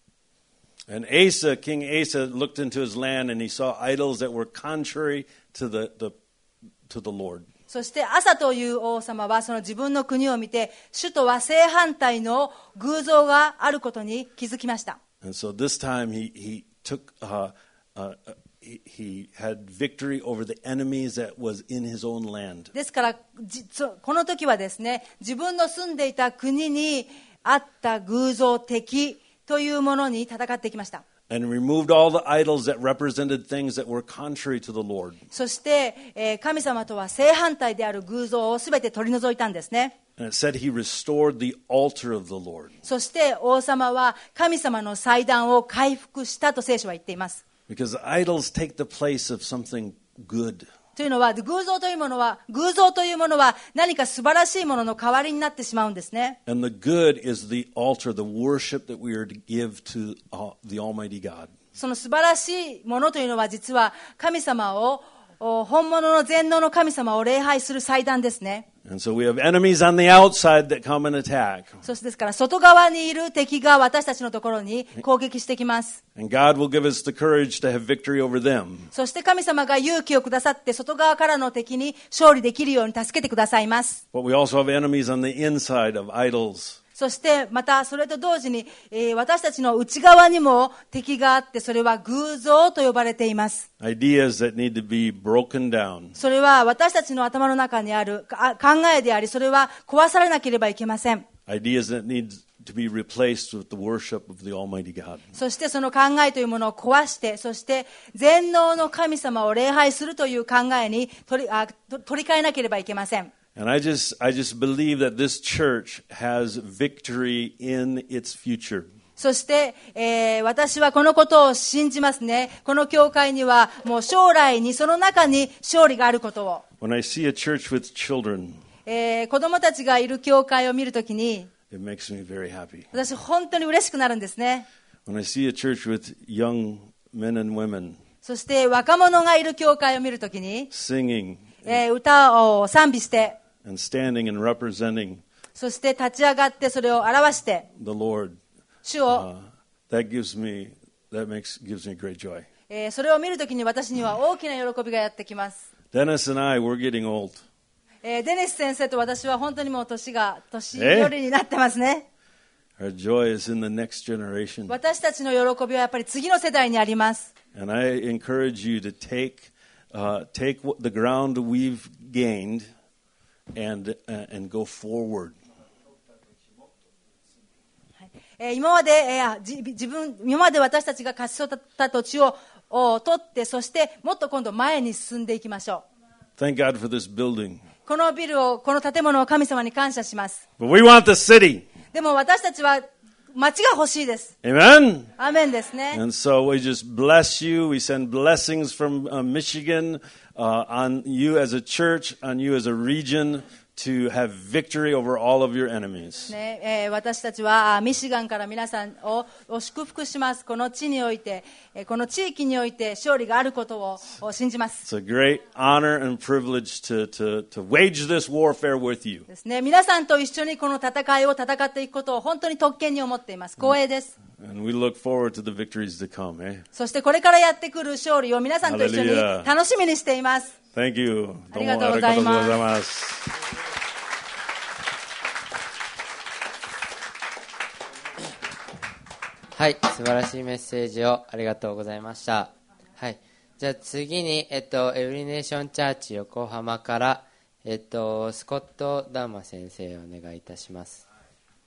And King Asa looked into his land and he saw idols that were contrary to the Lord. そしてアサという王様はその自分の国を見て主とは正反対の偶像があることに気づきました。 And so this time he had victory over the enemies that was in his own land. ですからこの時はですね、自分の住んでいた国にあった偶像的というものに戦ってきました。 And removed all the idols that represented things that were contrary to the Lord. そして、神様とは正反対である偶像をすべて取り除いたんですね。 And it said he restored the altar of the Lord. そして王様は神様の祭壇を回復したと聖書は言っています。 Because idols take the place of something good. というのは偶像というものは何か素晴らしいものの代わりになってしまうんですね。 And the good is the altar, the worship that we are to give to the Almighty God. その素晴らしいものというのは実は神様を本物の全能の神様を礼拝する祭壇ですね。 And so we have enemies on the outside that come and attack. そしてですから外側にいる敵が私たちのところに攻撃してきます。 And God will give us the courage to have victory over them. そして神様が勇気をくださって外側からの敵に勝利できるように助けてくださいます。 But we also have enemies on the inside of idols. そしてまたそれと同時に、私たちの内側にも敵があって、それは偶像と呼ばれています。 Ideas that need to be broken down. それは私たちの頭の中にある考えであり、それは壊されなければいけません。 Ideas that need to be replaced with the worship of the Almighty God. そしてその考えというものを壊して、そして全能の神様を礼拝するという考えに取り替えなければいけません。 And I just believe that this church has victory in its future. そして、私はこのことを信じますね。この教会にはもう将来にその中に勝利があることを。 When I see a church with children, 子供たちがいる教会を見るときに、 it makes me very happy. 私本当に嬉しくなるんですね。 When I see a church with young men and women, そして若者がいる教会を見るときに、 singing, 歌を賛美して、 and standing and representing そして立ち上がってそれを表して、 the Lord, 主を、 that gives me great joy. それを見るときに私には大きな喜びがやってきます。 Dennis and I, we're getting old. デニス先生と私は本当にもう年寄りになってますね。 Our joy is in the next generation. 私たちの喜びはやっぱり次の世代にあります。 And I encourage you to take the ground we've gained and go forward. 今まで私たちが勝ち取った土地を取って、そしてもっと今度前に進んでいきましょう。 Thank God for this building. この建物を神様に感謝します。 But we want the city. でも私たちは町が欲しいです。 Amen. アーメンですね。 And so we just bless you. We send blessings from Michigan on you as a church, on you as a region, to have victory over all of your enemies. 私たちはミシガンから皆さんを祝福します。この地において、この地域において勝利があることを信じます。 It's a great honor and privilege to wage this warfare with you. ですね。皆さんと一緒にこの戦いを戦っていくことを本当に特権に思っています。光栄です。 And we look forward to the victories to come, eh? そしてこれからやってくる勝利を皆さんと一緒に楽しみにしています。 Thank you. ありがとうございます。 はい、素晴らしいメッセージをありがとうございました。はい、じゃあ次に、エブリネーションチャーチ横浜から、スコット・ダーマ先生お願いいたします。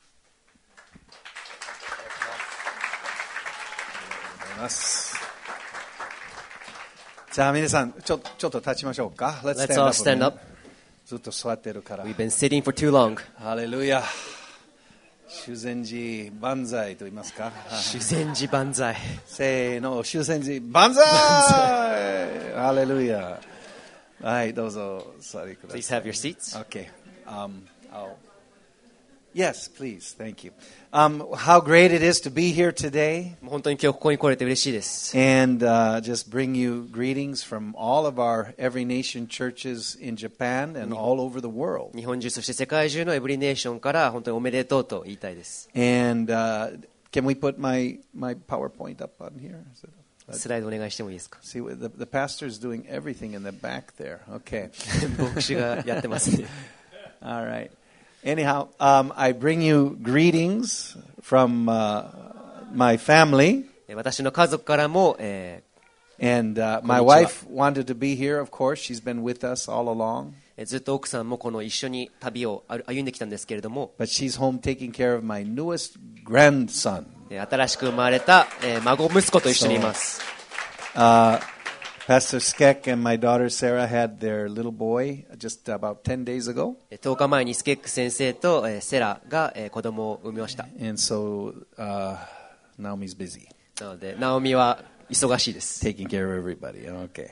じゃあ皆さんちょっと立ちましょうか。 Let's all stand up. ずっと座ってるから。 We've been sitting for too long. ハレルヤ。修善寺万歳と言いますか。 修善寺万歳。 せーの、修善寺万歳。ハレルヤ。はい、どうぞ座りください。 Please have your seats. Okay. Yes, please. Thank you. How great it is to be here today. 本当に今日ここに来れて嬉しいです。 And just bring you greetings from all of our Every Nation churches in Japan and all over the world. 日本中そして世界中のエブリネーションから本当におめでとうと言いたいです。 And can we put my PowerPoint up on here? スライドお願いしてもいいですか。 See, the pastor is doing everything in the back there. Okay. 牧師がやってますね。 All right. Anyhow, I bring you greetings from my family. 私の家族からも、 And my wife wanted to be here, of course. She's been with us all along. ずっと奥さんもこの一緒に旅を歩んできたんですけれども、 But she's home taking care of my newest grandson. 新しく生まれた、孫息子と一緒にいます。 Pastor Skek and my daughter Sarah had their little boy just about 10 days ago. 10日前にスケック先生とセラが子供を産みました。 And so Naomi's busy. なのでナオミは忙しいです。 Taking care of everybody. Okay.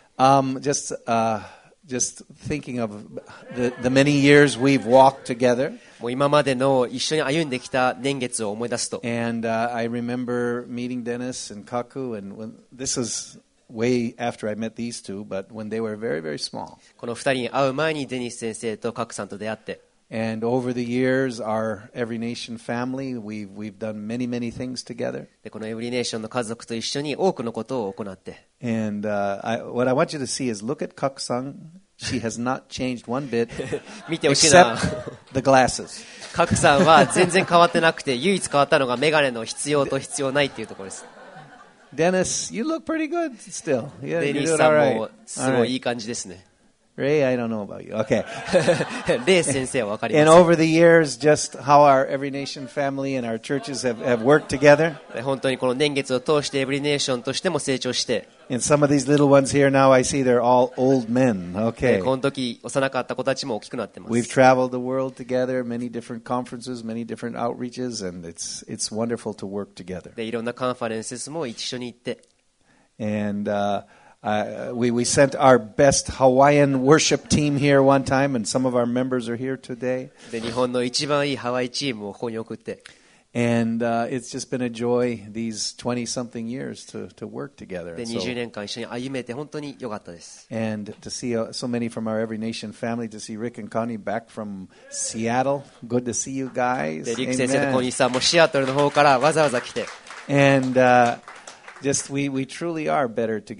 Just thinking of the many years we've walked together. もう今までの一緒に歩んできた年月を思い出すと。 And I remember meeting Dennis and Kaku, and when this was way after I met these two, but when they were very, very small. この二人に会う前にデニス先生とカクさんと出会って。 And over the years, our Every Nation family, we've done many, many things together. でこのエブリネーションの家族と一緒に多くのことを行って。 And what I want you to see is look at Kaku-san. She has not changed one bit, 見てほしいな。 except the glasses. カクさんは全然変わってなくて、唯一変わったのがメガネの必要と必要ないっていうところです。 Dennis, you look pretty good still. Yeah, デニ you're ス doing さ all ん right. もすごいいい感じですね。 Ray, I don't know about you. Okay. レイ先生は分かりま And す。 over the years, just how our Every Nation family and our churches have worked together. 本当にこの年月を通してエブリネーションとしても成長して、 And some of these little ones here now, I see they're all old men. こ Okay. の時幼かった子たちも大きくなってます。 We've traveled the world together, many different conferences, many different outreaches, and it's wonderful to work together. でいろんなカンファレンスも一緒に行って。 And we sent our best Hawaiian worship team here one time, and some of our members are here today. で日本の一番いいハワイチームをここに送って。 And it's just been a joy these 20-something years to work together. で And so- 20年間一緒に歩めて本当に良かったです。 And to see so many from our Every Nation family, to see Rick and Connie back from Seattle. Good to see you guys. でリック先生と Amen. コニーさんもシアトルの方からわざわざ来て。 And just we truly are better together.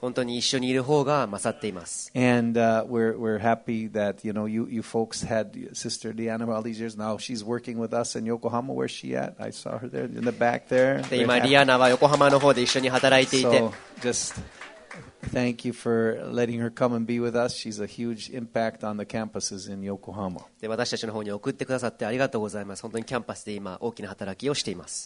本当に一緒にいる方が勝っています。 And we're happy that you folks had Sister Deanna for all these years. Now she's working with us in Yokohama. Where's she at? I saw her there in the back there. で今リアナは横浜の方で一緒に働いていて。 So just thank you for letting her come and be with us. She's a huge impact on the campuses in Yokohama. で私たちの方に送ってくださってありがとうございます。本当にキャンパスで今大きな働きをしています。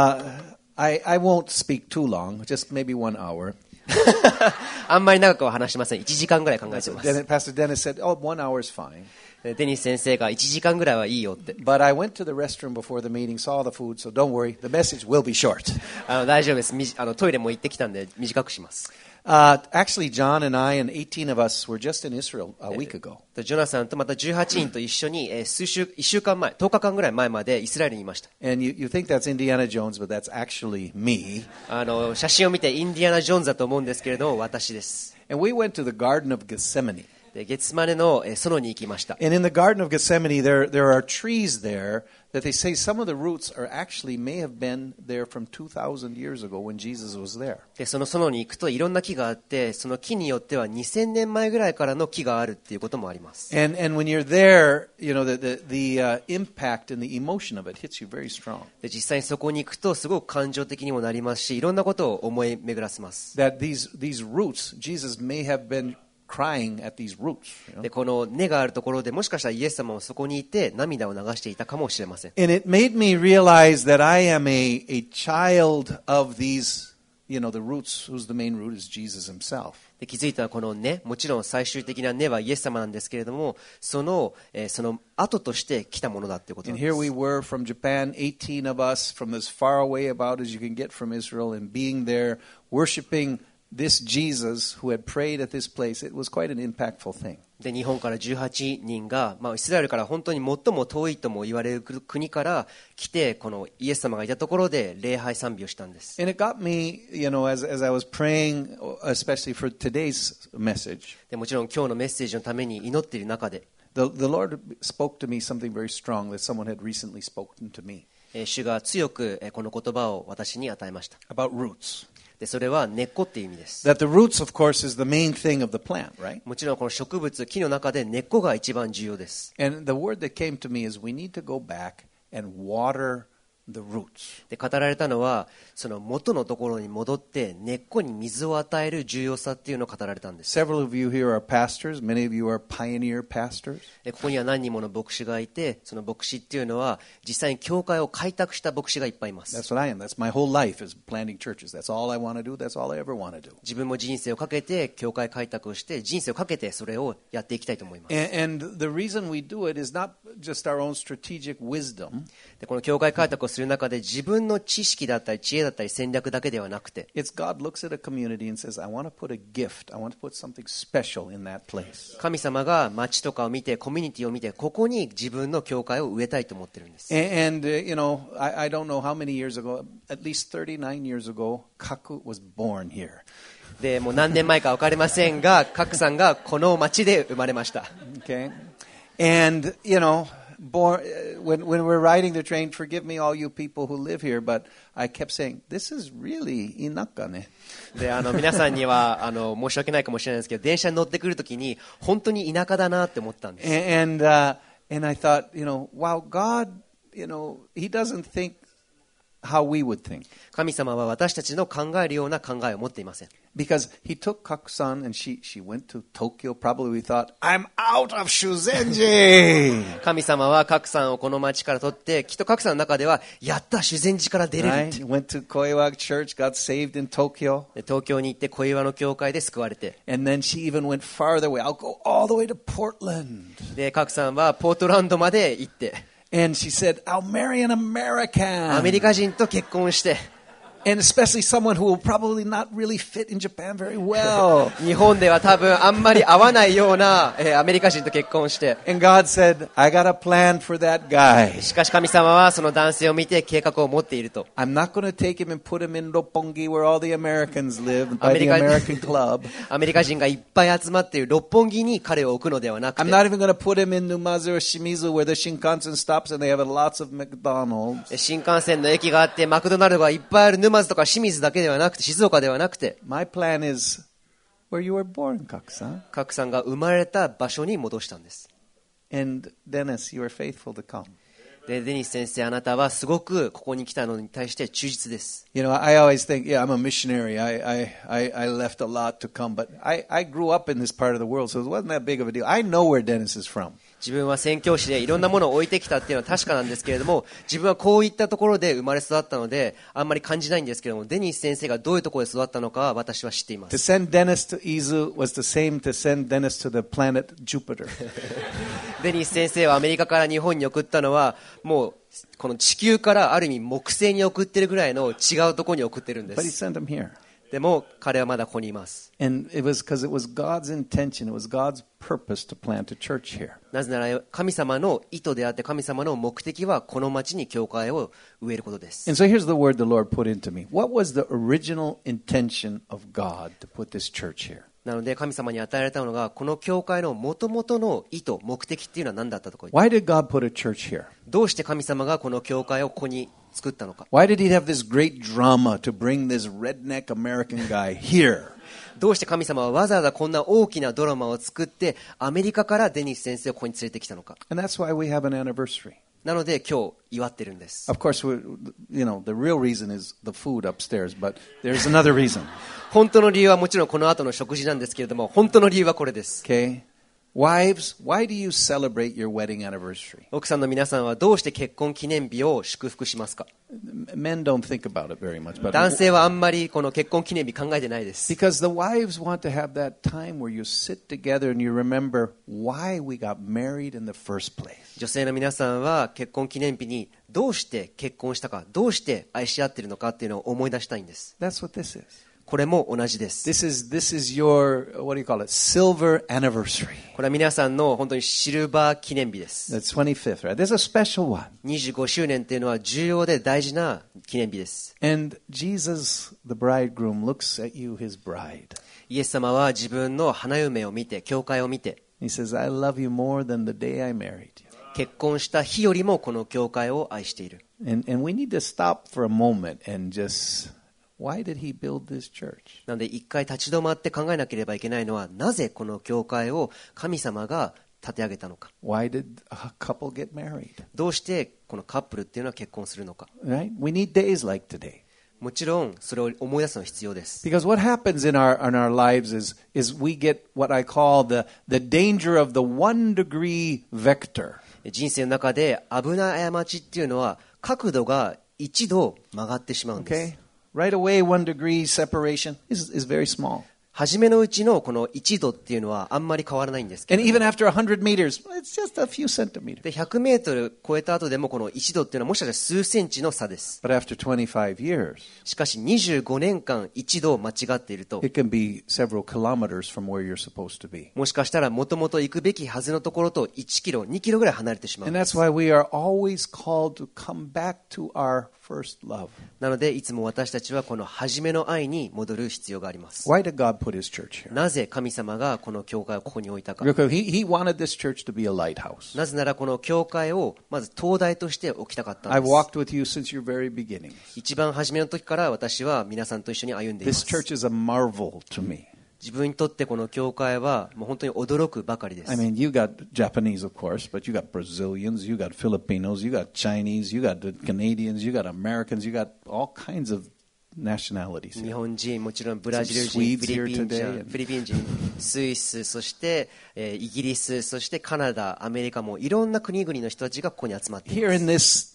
I won't speak too long, just maybe 1 hour. あんまり長くは話しません。1時間ぐらい考えています。 Pastor Dennis said, "Oh, 1 hour is fine." デニス先生が1時間ぐらいはいいよって。 But I went to the restroom before the meeting, saw the food, so don't worry, the message will be short. 大丈夫です。トイレも行ってきたんで短くします。 Actually, John and I and 18 of us were just in Israel a week ago. ジョナサンとまた18人と一緒に1週間前、10日間ぐらい前までイスラエルにいました。 And you think that's Indiana Jones, but that's actually me. 写真を見てインディアナ・ジョーンズだと思うんですけれども、私です。 And we went to the Garden of Gethsemane. ゲツマネの園に行きました。 And in the Garden of Gethsemane, there are trees there that they say some of the roots are actually may have been there from 2,000 years ago when Jesus was there. でその園に行くといろんな木があって、その木によっては2000年前ぐらいからの木があるっていうこともあります。 And when you're there, the impact and the emotion of it hits you very strong. で実際にそこに行くとすごく感情的にもなりますし、いろんなことを思い巡らせます。 That these roots, Jesus may have been crying at these roots. でこの根があるところでもしかしたらイエス様もそこにいて涙を流していたかもしれません。 And it made me realize that I am a child of these, the roots, whose the main root is Jesus himself. で気づいたこの根、もちろん最終的な根はイエス様なんですけれども、その後として来たものだということなんです。 And here we were from Japan, 18 of us, from as far away about as you can get from Israel, and being there, worshiping this Jesus who had prayed at this place. It was quite an impactful thing. で日本から18人が、イスラエルから本当に最も遠いとも言われる国から来て、このイエス様がいたところで礼拝賛美をしたんです。 And it got me, as I was praying, especially for today's message. でもちろん今日のメッセージのために祈っている中で、 the Lord spoke to me something very strong that someone had recently spoken to me. 主が強くこの言葉を私に与えました。 About roots. でそれは根っこっていう意味です。 That the roots, of course, is the main thing of the plant, right? もちろんこの植物、木の中で根っこが一番重要です。 And the word that came to me is we need to go back and water the roots. で語られたのはその元のところに戻って根っこに水を与える重要さっていうのを語られたんです。 Several of you here are pastors. Many of you are pioneer pastors. でここには何人もの牧師がいて、その牧師っていうのは実際に教会を開拓した牧師がいっぱいいます。 That's what I am. That's my whole life is planting churches. That's all I want to do. That's all I ever want to do. 自分も人生をかけて教会開拓をして人生をかけてそれをやっていきたいと思います。 And the reason we do it is not just our own strategic wisdom. でこの教会開拓をする中で自分の知識だったり知恵だったり戦略だけではなくて、 It's God looks at a community and says, I want to put a gift. I want to put something special in that place. 神様が町とかを見てコミュニティを見てここに自分の教会を植えたいと思ってるんです。 And I don't know how many years ago, at least 39 years ago, Kaku was born here. でもう何年前か分かりませんが、カクさんがこの町で生まれました。 Okay, and born, when we're riding the train, forgive me all you people who live here, but I kept saying, this is really inaka ne. で皆さんには申し訳ないかもしれないですけど、電車に乗ってくるときに本当に田舎だなって思ったんです。 And I thought, wow, God, He doesn't think how we would think. 神様は私たちの考えるような考えを持っていません。 Because he took Kaku-san and she went to Tokyo. Probably we thought, I'm out of Shuzenji. 神様はカクさんをこの町から取って、きっとカクさんの中ではやった修善寺から出れるって。 Right? Went to Koiwa Church, got saved in Tokyo. 東京に行って小岩の教会で救われて。 And then she even went farther away. I'll go all the way to Portland. でカクさんはポートランドまで行って。 And she said, I'll marry an American. アメリカ人と結婚して。 And especially someone who will probably not really fit in Japan very well. 日本では多分あんまり合わないようなアメリカ人と結婚して。 And God said, I got a plan for that guy. しかし神様はその男性を見て計画を持っていると。 I'm not going to take him and put him in Roppongi where all the Americans live by the American club. アメリカ人がいっぱい集まっている六本木に彼を置くのではなくて。 I'm not even going to put him in Numazu or Shimizu where the Shinkansen stops and they have lots of McDonald's. 新幹線の駅があってマクドナルドがいっぱいある沼津とか清水だけではなくて静岡ではなくて。 My plan is where you were born, Kaku-san. カクさんが生まれた場所に戻したんです。 And Dennis, you were faithful to come. で、デニス先生、あなたはすごくここに来たのに対して忠実です。 You know, I always think, yeah, I'm a missionary. I left a lot to come, but I grew up in this part of the world, so it wasn't that big of a deal. I know where Dennis is from. 自分は宣教師でいろんなものを置いてきたっていうのは確かなんですけれども、自分はこういったところで生まれ育ったのであんまり感じないんですけれども、デニス先生がどういうところで育ったのかは私は知っています。 To send Dennis to Izu was the same to send Dennis to the planet Jupiter. デニス先生はアメリカから日本に送ったのはもうこの地球からある意味木星に送ってるぐらいの違うところに送ってるんで But he す。 sent him here. でも彼はまだここにいます。 And it was because it was God's intention, it was God's purpose to plant a church here. なぜなら神様の意図であって神様の目的はこの町に教会を植えることです。 And so here's the word the Lord put into me. What was the original intention of God to put this church here? なので神様に与えられたのがこの教会の元々の意図目的っていうのは何だったとか。 Why did God put a church here? どうして神様がこの教会をここに作ったのか。 Why did he have this great drama to bring this redneck American guy here? どうして神様はわざわざこんな大きなドラマを作ってアメリカからデニス先生をここに連れてきたのか。 And that's why we have an anniversary. なので今日祝ってるんです。 Of course, you know, the real reason is the food upstairs, but there's another reason. 本当の理由はもちろんこの後の食事なんですけれども、本当の理由はこれです。 Okay? Wives, why do you celebrate your wedding anniversary? 奥さんの皆さんはどうして結婚記念日を祝福しますか。 Men don't think about it very much, but 男性はあんまりこの結婚記念日考えてないです。 because the wives want to have that time where you sit together and you remember why we got married in the first place. 女性の皆さんは結婚記念日にどうして結婚したか、どうして愛し合っているのかっていうのを思い出したいんです。 That's what this is. これも同じです。 This is your, what do you call it, silver anniversary. これは皆さんの本当にシルバー記念日です。 That's 25th, right? There's a special one. 25周年っていうのは重要で大事な記念日です。 And Jesus, the bridegroom, looks at you, his bride. イエス様は自分の花嫁を見て、教会を見て、 He says, I love you more than the day I married you. 結婚した日よりもこの教会を愛している。 And we need to stop for a moment and just...Why did he build this church? なので一回立ち止まって考えなければいけないのは、なぜこの教会を神様が立て上げたのか。 Why did a couple get married? どうしてこのカップルっていうのは結婚するのか。 Right? We need days like today. もちろんそれを思い出すのが必要です。 Because what happens in our lives is we get what I call the danger of the 1 degree vector. 人生の中で危ない過ちっていうのは角度が1度曲がってしまうんです。 Okay? Right away, 1 degree separation is very small. 初めのうちのこの1度っていうのはあんまり変わらないんですけ And ど、 even after 100 meters, it's just a few centimeters. で100メートル超えた後でもこの1度っていうのはもしかしたら数センチの差です。 But after 25 years, しかし25年間1度間違っていると、 it can be several kilometers from where you're supposed to be. もしかしたらもともと行くべきはずのところと1キロ、2キロぐらい離れてしまうん And で that's す。 why we are always called to come back to our first love. なのでいつも私たちはこの初めの愛に戻る必要があります。 Why did God put his church here? なぜ神様がこの教会をここに置いたか。 Because he wanted this church to be a lighthouse. なぜならこの教会をまず灯台として置きたかったん I've です。 walked with you since your very beginning. 一番初めの時から私は皆さんと一緒に歩んでいま This す。 church is a marvel to me. 自分にとってこの教会はもう本当に驚くばかりです。 I mean, you got Japanese, of course, but you got Brazilians, you got Filipinos, you got Chinese, you got the Canadians, you got Americans, you got all kinds of nationalities. 日本人、もちろんブラジル Some 人、 Swedes フィリピン here today 人、 and- フィリピン人、スイス、そしてイギリス、そしてカナダ、アメリカもいろんな国々の人たちがここに集まっていま Here す。 in this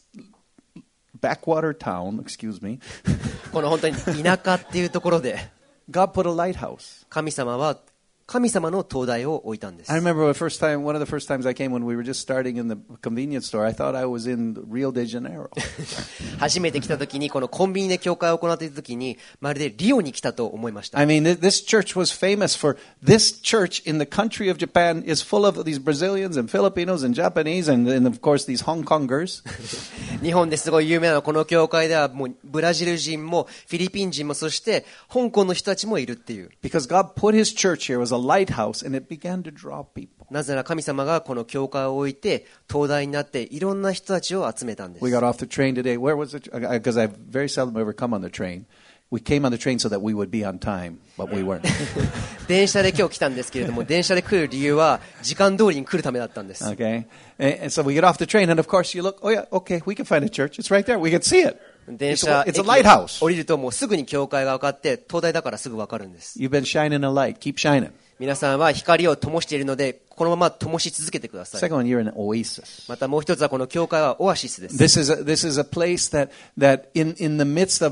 backwater town, excuse me, この本当に田舎っていうところで God put a lighthouse. 神様は神様の灯台を置いたんです。 I remember one of the first times I came when we were just starting in the convenience store, I thought I was in Rio de Janeiro. 初めて来た時にこのコンビニで教会を行っていた時にまるでリオに来たと思いました。 I mean, this church was famous for, this church in the country of Japan is full of these Brazilians and Filipinos and Japanese and of course these Hong Kongers. 日本ですごい有名なこの教会ではもうブラジル人もフィリピン人もそして香港の人たちもいるっていう。 Because God put his church here as a lighthouse and it began to draw people. なぜなら神様がこの教会を置いて灯台になっていろんな人たちを集めたんです。 We got off the train today. Where was it? Because I very seldom ever come on the train. We came on the train so that we would be on time, but we weren't. 電車で今日来たんですけれども、電車で来る理由は時間通りに来るためだったんです。 Okay, and so we get off the train, and of course you look. Oh yeah, okay, we can find a church. It's right there. We can see it. 電車 It's a lighthouse. 降りるともうすぐに教会が分かって、東大だからすぐ分かるんです。 You've been shining a light. Keep shining. 皆さんは光を灯しているので、このまま灯し続けてください。 Second one, you're an oasis. またもう一つはこの教会はオアシスです。 This is a place that in the midst of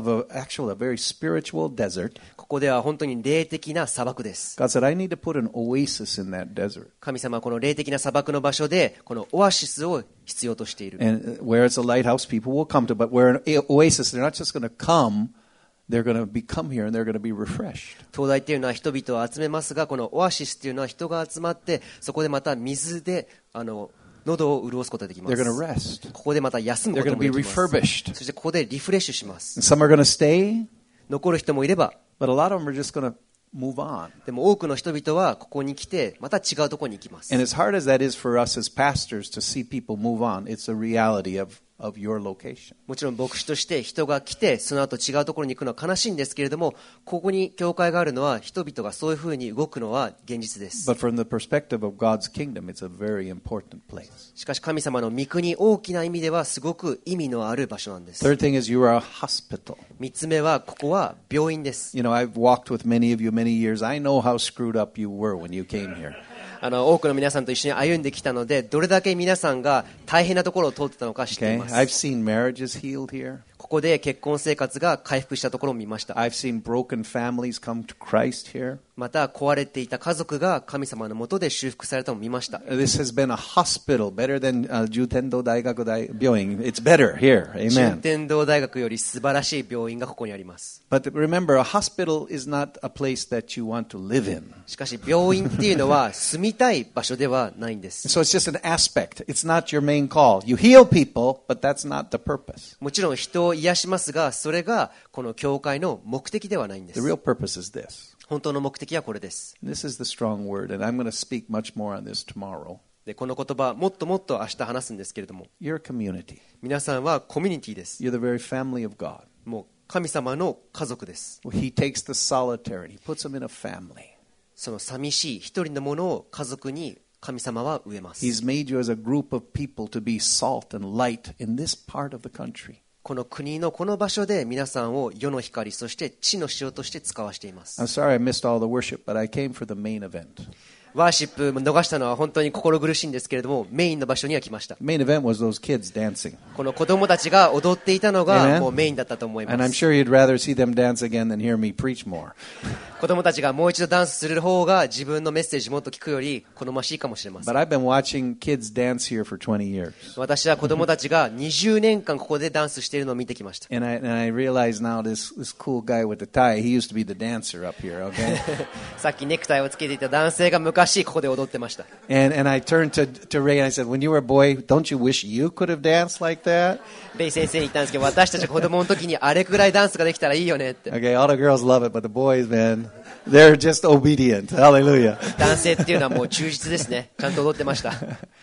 a very spiritual desert. ここでは本当に霊的な砂漠です。 God said, I need to put an oasis in that desert. 神様はこの霊的な砂漠の場所でこのオアシスを必要としている。 And where it's a lighthouse, people will come to, but where an oasis, they're not just going to come. They're going to become here and they're going to be refreshed. 灯台っていうのは人々を集めますが、このオアシスっていうのは人が集まって、そこでまた水で喉を潤すことができます。 They're going to rest. ここでまた休むこともできます。 They're going to be refurbished. そしてここでリフレッシュします。 Some are going to stay. 残る人もいれば、 but a lot of them are just going to move on. でも多くの人々はここに来てまた違うところに行きます。 And as hard as that is for us as pastors to see people move on, it's a reality of your location. もちろん牧師として人が来てその後違うところに行くのは悲しいんですけれども、ここに教会があるのは人々がそういうふうに動くのは現実です。 But from the perspective of God's kingdom, it's a very important place. しかし神様の御国、大きな意味ではすごく意味のある場所なんです。 Third thing is you are a hospital. 3つ目はここは病院です。 You know, I've walked with many of you many years. I know how screwed up you were when you came here. 多くの皆さんと一緒に歩んできたので、どれだけ皆さんが大変なところを通ってたのか知っています。 Okay. I've seen marriages healed here. ここで結婚生活が回復したところを見ました。 I've seen broken families come to Christ here. また壊れていた家族が神様の下で修復されたのを見ました。 This has been a hospital better than Jutendo Daigaku Byoin. It's better here. Amen. 順天堂大学より素晴らしい病院がここにあります。 But remember, a hospital is not a place that you want to live in. しかし病院っていうのは住みたい場所ではないんです。 So it's just an aspect. It's not your main call. You heal people, but that's not the purpose. もちろん人を癒しますが、それがこの教会の目的ではないんです。 The real purpose is this. 本当の目的はこれです。 This is the strong word, and I'm going to speak much more on this tomorrow. でこの言葉もっともっと明日話すんですけれども、 You're a community. 皆さんはコミュニティです。 You're the very family of God. もう神様の家族です。 He takes the solitary, he puts them in a family. その寂しい一人のものを家族に神様は植えます。 He's made you as a group of people to be salt and light in this part of the country. この国のこの場所で皆さんを世の光、そして地の塩として使わしています。 I'm sorry I missed all the worship, but I came for the main event. ワーシップ逃したのは本当に心苦しいんですけれども、メインの場所には来ました。 The main event was those kids dancing. この子供たちが踊っていたのがもうメインだったと思います。 And I'm sure you'd rather see them dance again than hear me preach more. 子供たちがもう一度ダンスする方が自分のメッセージもっと聞くより好ましいかもしれません。 But I've been watching kids dance here for 20 years. 私は子供たちが20年間ここでダンスしているのを見てきました。 And I realize now this cool guy with the tie, he used to be the dancer up here, okay? さっきネクタイをつけていた男性が昔ここで踊ってました。 And I turned to Ray and I said, when you were a boy, don't you wish you could have danced like that? レイ先生に言ったんですけど、私たち子供の時にあれくらいダンスができたらいいよねって。 Okay, all the girls love it, but the boys, man, they're just obedient. Hallelujah. 男性っていうのはもう忠実ですね。ちゃんと踊ってました。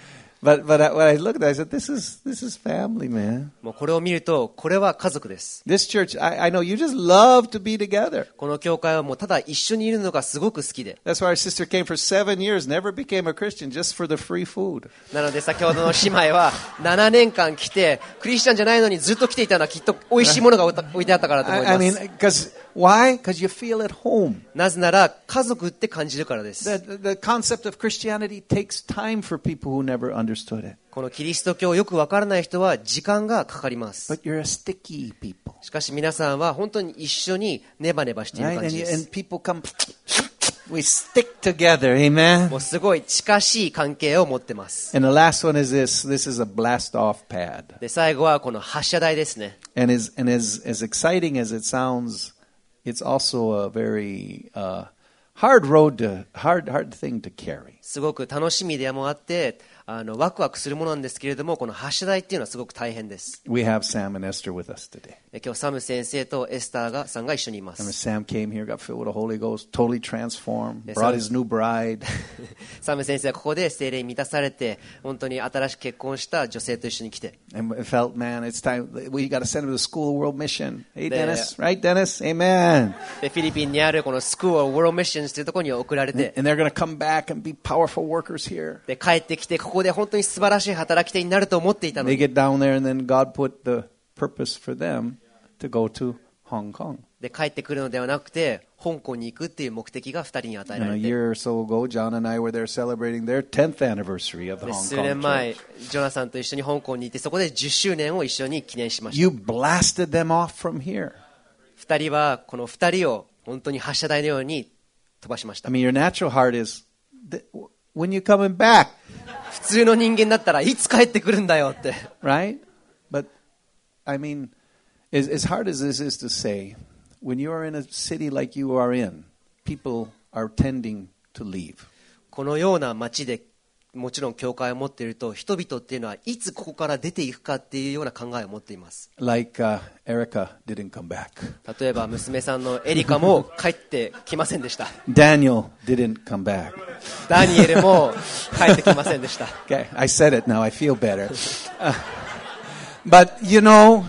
But when I looked at it, I said, this is family, man. もうこれを見ると、これは家族です。 This church, I know you just love to be together. この教会はもうただ一緒にいるのがすごく好きで。 That's why our sister came for 7 years, never became a Christian, just for the free food. なので先ほどの姉妹は7年間来て、クリスチャンじゃないのにずっと来ていたのはきっと美味しいものが置いてあったからと思います。 I mean, why? Because you feel at home. なぜなら家族って感じるからです。 The concept of Christianity takes time for people who never understood it. このキリスト教をよくわからない人は時間がかかります。 But you're a sticky people. しかし皆さんは本当に一緒にネバネバしている感じです。 And people come, we stick together, amen? もうすごい近しい関係を持ってます。 And the last one is this. This is a blast-off pad. で最後はこの発射台ですね。 And as exciting as it sounds, it's also a very hard thing to carry. すごく楽しみでもあって、 ワクワクするものなんですけれども、この発射台っていうのはすごく大変です。 We have Sam and Esther with us today. 今日サム先生とエスターさんが一緒にいます。 Sam came here, got filled with the Holy Ghost, totally transformed, brought his new bride. サム先生はここで聖霊に満たされて、本当に新しく結婚した女性と一緒に来て。 And it felt, man, it's time. We got to send him to the School of World Mission. Hey, Dennis, right, Dennis? Amen. でフィリピンにあるこの School of World Missions というところに送られて。 And they're going to come back and be powerful workers here. で帰ってきてここで本当に素晴らしい働き手になると思っていたのに。 They get down there and then God put the purpose for them to go to Hong Kong. で帰ってくるのではなくて香港に行くっていう目的が2人に与えられて。 And a year or so ago, John and I were there celebrating their 10th anniversary of the Hong Kong church. 数年前、ジョナサンと一緒に香港に行ってそこで10周年を一緒に記念しました。 You blasted them off from here. 2人はこの2人を本当に発射台のように飛ばしました。 I mean, your natural heart is, when you coming back? 普通の人間だったらいつ帰ってくるんだよって。 Right? But, I mean, as hard as this is to say, when you are in a city like you are in, people are tending to leave. このような街でもちろん教会を持っていると人々っていうのはいつここから出ていくかっていうような考えを持っています。 Like Erica didn't come back. 例えば娘さんのエリカも帰ってきませんでした。 Daniel didn't come back. ダニエルも帰ってきませんでした。 Okay, I said it now. I feel better. But you know,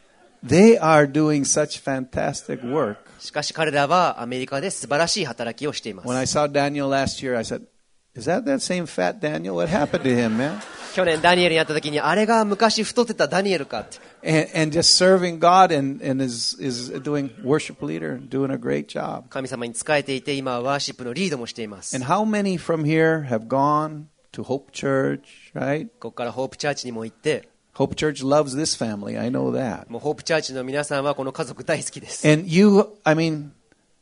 they are doing such fantastic work. しかし彼らはアメリカで素晴らしい働きをしています。 When I saw Daniel last year, I said, "Is that same fat Daniel? What happened to him, man?" 去年ダニエルに会った時にあれが昔太ってたダニエルかって。 And just serving God and is doing worship leader, doing a great job. 神様に仕えていて今はワーシップのリードもしています。 And how many from here have gone to Hope Church, right? ここからホープチャーチにも行って。 Hope Church loves this family. I know that. もうホープチャーチの皆さんはこの家族大好きです。 And you, I mean,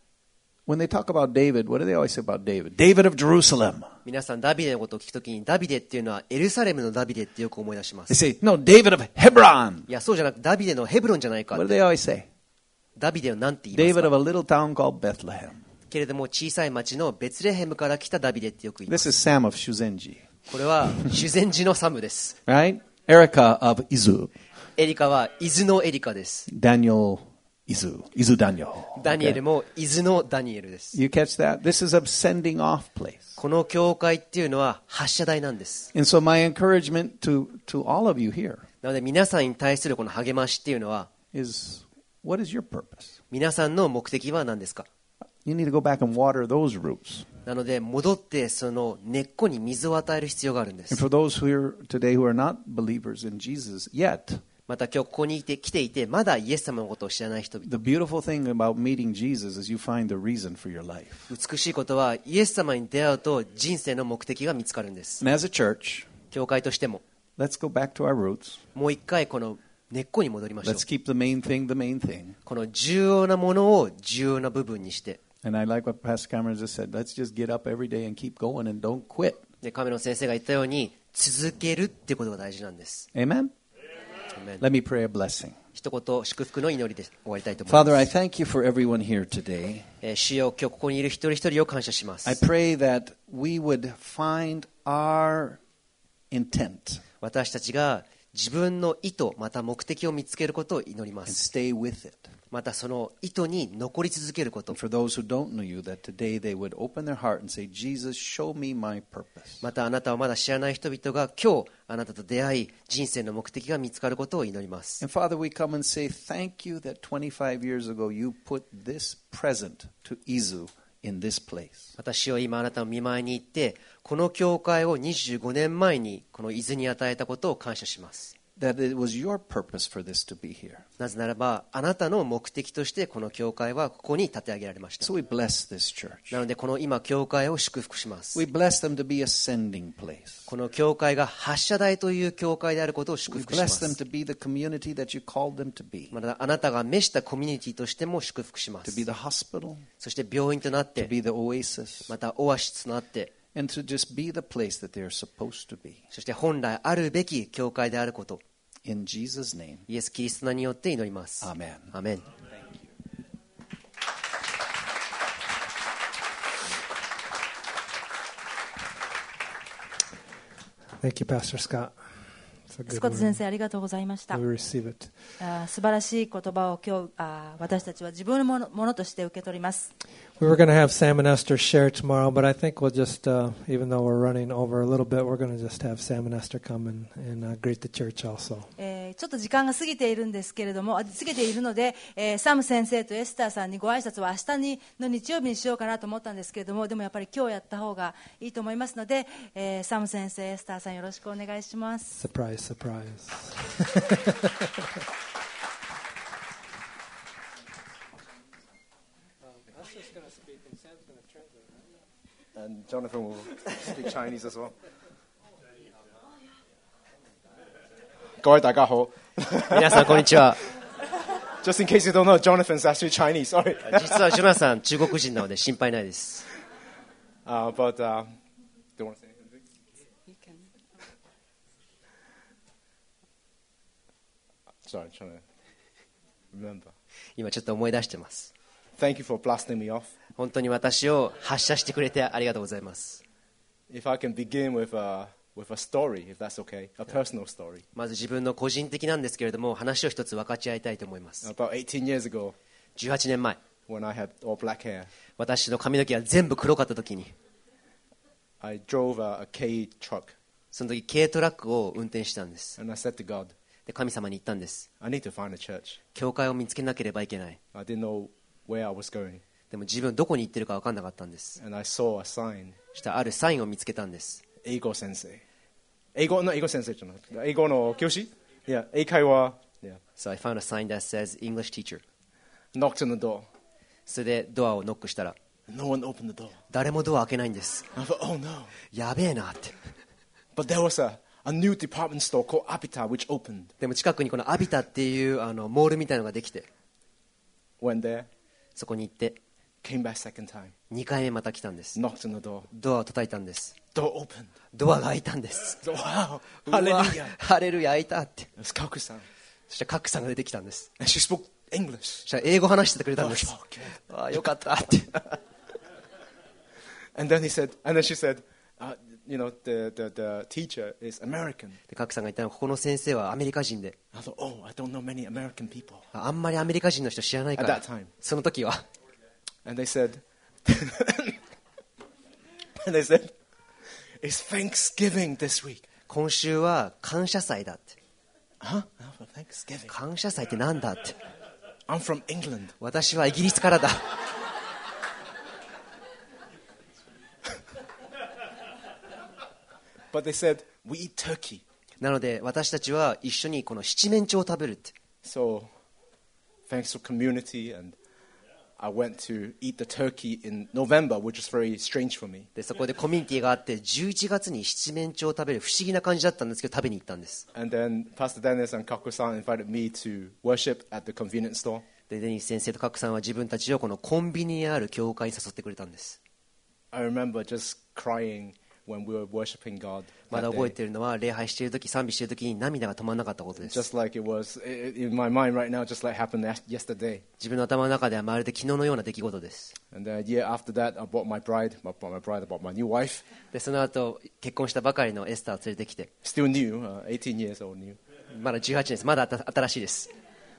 when they talk about David, what do they always say about David? David of Jerusalem. 皆さんダビデのことを聞くときにダビデっていうのはエルサレムのダビデってよく思い出しま They す。 say, no, David of Hebron. いやそうじゃなくてダビデのヘブロンじゃないか。 What do they always say? ダビデをなんて言います David か。 of a little town called Bethlehem. けれども小さい町のベツレヘムから来たダビデってよく言いま This す。 is Sam of Shuzenji, これは修善寺のサムです。 right? Erica of Izu. エリカは伊豆のエリカです。 Daniel Izu. Izu Daniel. ダニエルも伊豆のダニエルです。 You catch that? This is a sending off place. この教会っていうのは発射台なんです。 And so my encouragement to all of you here なので皆さんに対するこの励ましっていうのは is, what is your purpose? 皆さんの目的は何ですか。 You need to go back and water those roots. なので戻ってその根っこに水を与える必要があるんで And す。 for those who are today who are not believers in Jesus yet, また今日ここに来ていてまだイエス様のことを知らない人々。 the beautiful thing about meeting Jesus is you find the reason for your life. 美しいことはイエス様に出会うと人生の目的が見つかるんです。 And as a church, 教会としても let's go back to our roots. もう一回この根っこに戻りましょう。 Let's keep the main thing the main thing. この重要なものを重要な部分にして。 And I like what Pastor Cameron just said. Let's just get up every day and keep going and don't quit. で亀野先生が言ったように続けるってことが大事なんです。 Amen? Amen. Let me pray a blessing. 一言祝福の祈りで終わりたいと思います。 Father, I thank you for everyone here today. 主よ今日ここにいる一人一人を感謝します。 I pray that we would find our intent 私たちが自分の意図また目的を見つけることを祈りま and す。 stay with it. またその意図に残り続けること。 And for those who don't know you, that today they would open their heart and say, Jesus, show me my purpose. またあなたをまだ知らない人々が今日あなたと出会い人生の目的が見つかることを祈ります。 And Father, we come and say, thank you that 25 years ago you put this present to Izu in this place. 私は今あなたの見舞いに行ってこの教会を25年前にこの伊豆に与えたことを感謝します。 That it was your purpose for this to be here. なぜならばあなたの目的としてこの教会はここに立て上げられました。 So we bless this church. なのでこの今教会を祝福します。 We bless them to be a sending place. この教会が発射台という教会であることを祝 We 福しま bless them す。 to be the community that you called them to be. またあなたが召したコミュニティとしても祝福しま To す。 be the hospital, そして病院となっ to て be the oasis, またオアシスとなって and to just be the place that they're supposed to be. そして本来あるべき教会であること In Jesus' name, イエス・キリストの名によって祈ります。 Amen. アメン。 Thank you, Pastor Scott. スコット先生ありがとうございました。 We receive it. 素晴らしい言葉を今日私たちは自分のものとして受け取ります。 We were going to have Sam and Esther share tomorrow, but I think we'll just, even though we're running over a little bit, we're going to just have Sam and Esther come and greet the church also. ちょっと時間が過ぎているんですけれども、過ぎているので、サム先生とエスターさんにご挨拶は明日の日曜日にしようかなと思ったんですけれども、でもやっぱり今日やった方がいいと思いますので、サム先生、エスターさんよろしくお願いします。 Surprise, surprise. And Jonathan will speak Chinese as well. 各位大家好。 皆さんこんにちは。 Just in case you don't know, Jonathan's actually Chinese. Sorry. 実はジョナサン中国人なので心配ないです。 But do you want to say anything? You can. Sorry, I'm trying to remember. 今ちょっと思い出してます。 Thank you for blasting me off. 本当に私を発射してくれてありがとうございます。 If I can begin with a story, if that's okay, a personal story. まず自分の個人的なんですけれども、話を一つ分かち合いたいと思います。 About 18 years ago, 18年前、 when I had all black hair, 私の髪の毛が全部黒かった時に、 I drove a K truck. その時軽トラックを運転したんです。 And I said to God, で神様に言ったんです。 I need to find a church. 教会を見つけなければいけない。 I didn't know where I was going. でも自分どこに行ってるか分かんなかったんです。 And I saw a sign. そしたらあるサインを見つけたんです。 英語先生。英語先生じゃない。英語の教師？ Yeah, 英会話。Yeah. So I found a sign that says English teacher. Knocked on the door. それでドアをノックしたら、 No one opened the door. 誰もドア開けないんです。 I thought, oh no. やべえなって。 But there was a new department store called Abita which opened. でも近くにこのアビタっていうモールみたいなのができて、 Went there. そこに行って、 Came back second time. 2回目また来たんです。 Knocked on the door. ドアを叩いたんです。 Door opened. ドアが開いたんです。 Wow. Hallelujah. ハレルヤ開いたって。 It's Kaku-san. そしたらカックさんが出てきたんです。 And she spoke English. そしたら英語話してくれたんです。ああ、よかったって。 And then she said, you know, the teacher is American. でカックさんが言ったのは、ここの先生はアメリカ人で。 I thought, oh, I don't know many American people. あんまりアメリカ人の人知らないから。 At that time. その時は。 And they said, it's Thanksgiving this week. 今週は感謝祭だって。 Huh? Thanksgiving. 感謝祭ってなんだって。 I'm from England. 私はイギリスからだ。 But they said, we eat turkey. なので私たちは一緒にこの七面鳥を食べるって。 So, thanks to community and I went to eat the turkey in November, which is very strange for me. でそこでコミュニティがあって11月に七面鳥を食べる不思議な感じだったんですけど食べに行ったんです。 And then Pastor Dennis and Kaku-san invited me to worship at the convenience store. でデニス先生とカックさんは自分たちをこのコンビニにある教会に誘ってくれたんです。 I remember just crying when we were worshiping God. まだ覚えているのは礼拝している時、賛美している時に涙が止まらなかったことです。 Just like it was in my mind right now, just like happened yesterday. 自分の頭の中ではまるで昨日のような出来事です。 And a year after that, I bought my bride, I bought my new wife. でその後結婚したばかりのエスターを連れてきて。 Still new, 18 years old new. まだ18年です。まだ新しいです。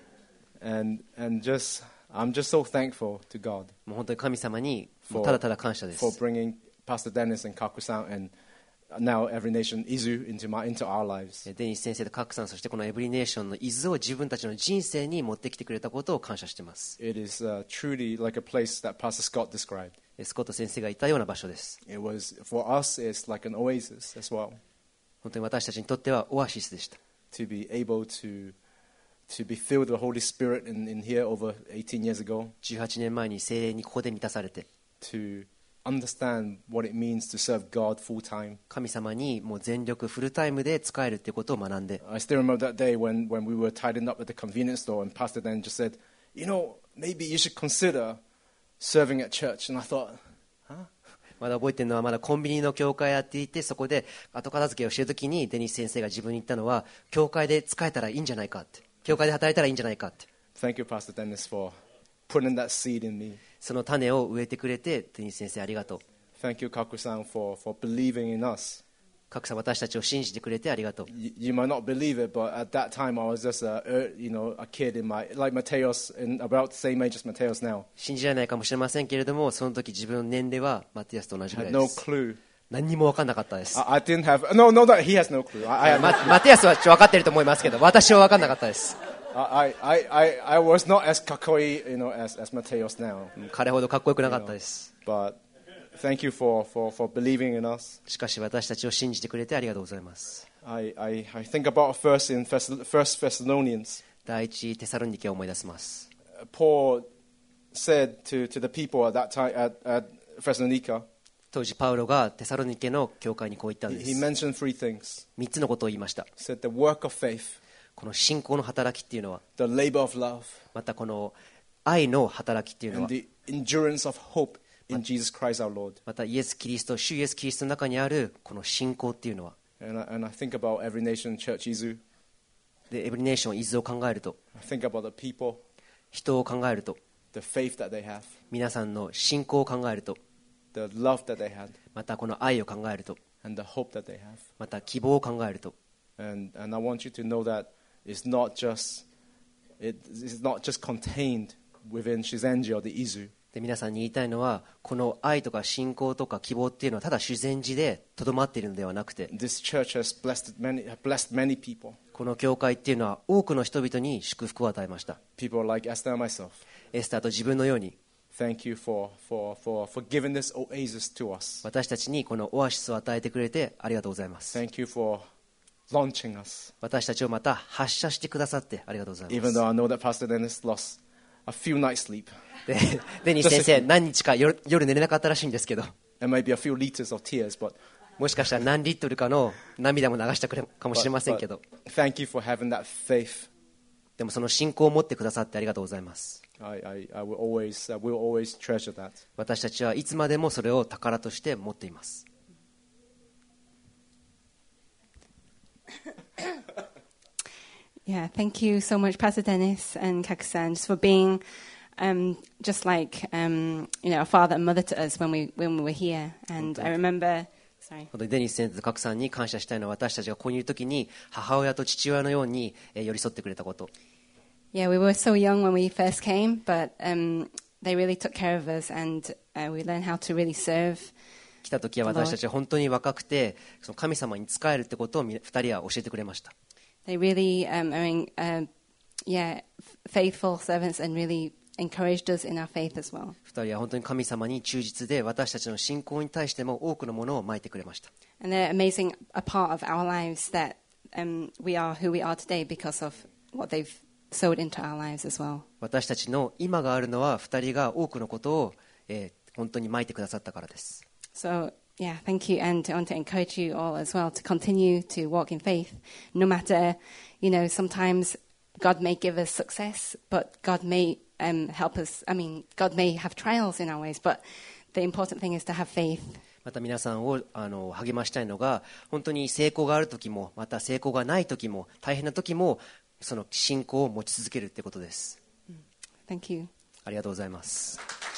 And just I'm just so thankful to God. もう本当に神様にただただ感謝です。 For bringing Pastor Dennis and Kaku-san and now Every Nation Izu into our lives. デニス先生とカックさん、そしてこのエブリネーションのイズを自分たちの人生に持ってきてくれたことを感謝しています。 It is truly like a place that Pastor Scott described. スコット先生がいたような場所です。 It was for us, it's like an oasis as well. 本当に私たちにとってはオアシスでした。 To be able to be filled with the Holy Spirit in here over 18 years ago. 18年前に聖霊にここで満たされて。 To understand what it means to serve God full time. 神様にもう全力フルタイムで仕えるってことを学んで。 I still remember that day when we were tidying up at the convenience store and Pastor then just said, you know, maybe you should consider serving at church. And I thought, huh? まだ覚えているのはまだコンビニの教会やっていて、そこで後片付けをしているときにデニス先生が自分に言ったのは、教会で仕えたらいいんじゃないかって、教会で働いたらいいんじゃないかって。 Thank you, Pastor Dennis, for putting that seed in me. その種を植えてくれて、デニス先生ありがとう。 Thank you, Kaku-san, for believing in us. 格さん、私たちを信じてくれてありがとう。 You might not believe it, but at that time I was just a kid in like Mateos, about the same age as Mateos now. 信じられないかもしれませんけれども、その時自分の年齢はマティアスと同じぐらいです。 I had no clue. 何にも分かんなかったです。 I didn't have. No, he has no clue. マティアスは分かってると思いますけど、私は分かんなかったです。 I was not as かっこいい as Mateos now. 彼ほどかっこよくなかったです。 But thank you for believing in us. しかし私たちを信じてくれてありがとうございます。 I think about first in First Thessalonians. 第一テサロニケを思い出します。 Paul said to the people at that time at Thessalonica. 当時パウロがテサロニケの教会にこう言ったんです。 He mentioned three things. 3つのことを言いました。 He said the work of faith. この信仰の働きっていうのは、 the labor of love. またこの愛の働きっていうのは、 and the endurance of hope in Jesus Christ our Lord. またイエス・キリスト、主イエス・キリストの中にあるこの信仰っていうのは、 and I think about Every Nation Church Izu. で、エブリネーションイズを考えると、 I think about the people. 人を考えると、 the faith that they have. 皆さんの信仰を考えると、 the love that they had. またこの愛を考えると、 and the hope that they have. また希望を考えると、 and I want you to know that it's not just contained within Shizenji or the Izu. で、皆さんに言いたいのは、この愛とか信仰とか希望っていうのはただ修善寺でとどまっているのではなくて、 This church has blessed many people. この教会っていうのは多くの人々に祝福を与えました。 People like Esther and myself. エスターと自分のように、 Thank you for giving this oasis to us. 私たちにこのオアシスを与えてくれてありがとうございます。 Thank you for launching us. 私たちをまた発射してくださってありがとうございます。 Even though I know that Pastor Dennis lost a few nights sleep. デニー先生、何日か夜寝れなかったらしいんですけど、 And maybe a few liters of tears, but もしかしたら何リットルかの涙も流したくれかもしれませんけど、 Thank you for having that faith. でもその信仰を持ってくださってありがとうございます。 I will always treasure that. 私たちはいつまでもそれを宝として持っています。 Yeah, thank you so much, Pastor Dennis and Kaku-san, just for being just like a father and mother to us when we were here. And I remember. デニス先生とカクさんに感謝したいのは、私たちがここにいるときに母親と父親のように寄り添ってくれたこと。 Yeah, we were so young when we first came, but they really took care of us, and we learned how to really serve. 来たときは私たちは本当に若くて、その神様に仕えるってことを2人は教えてくれました。 They really faithful servants and really encouraged us in our faith as well. 2人は本当に神様に忠実で、私たちの信仰に対しても多くのものをまいてくれました。 And they're amazing a part of our lives that we are who we are today because of what they've sowed into our lives as well. 私たちの今があるのは2人が多くのことを、本当にまいてくださったからです。 So, yeah, thank you, and I want to encourage you all as well to continue to walk in faith, no matter, sometimes God may give us success, but God may help us. I mean, God may have trials in our ways, but the important thing is to have faith. また皆さんを励ましたいのが、本当に成功がある時も、また成功がない時も、大変な時も、その信仰を持ち続けるってことです。 Thank you. ありがとうございます。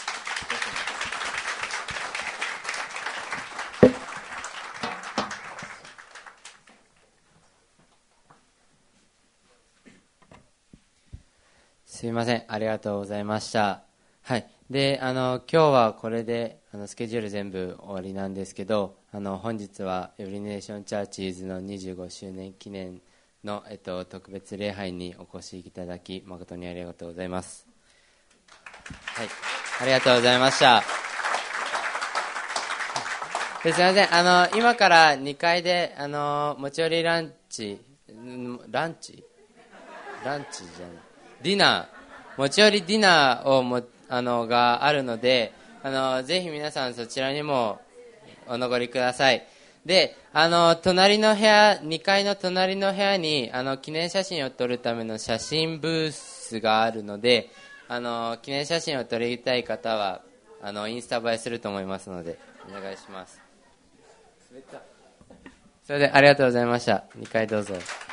すいません、ありがとうございました。はい。で、今日はこれでスケジュール全部終わりなんですけど、本日はエブリネーションチャーチーズの25周年記念の、特別礼拝にお越しいただき誠にありがとうございます。はい、ありがとうございました。ですいません、今から2階で持ち寄りランチじゃないディナー、持ち寄りディナーをがあるので、ぜひ皆さんそちらにもお残りください。で、隣の部屋、2階の隣の部屋に記念写真を撮るための写真ブースがあるので、記念写真を撮りたい方はインスタ映えすると思いますのでお願いします。それでありがとうございました。2階どうぞ。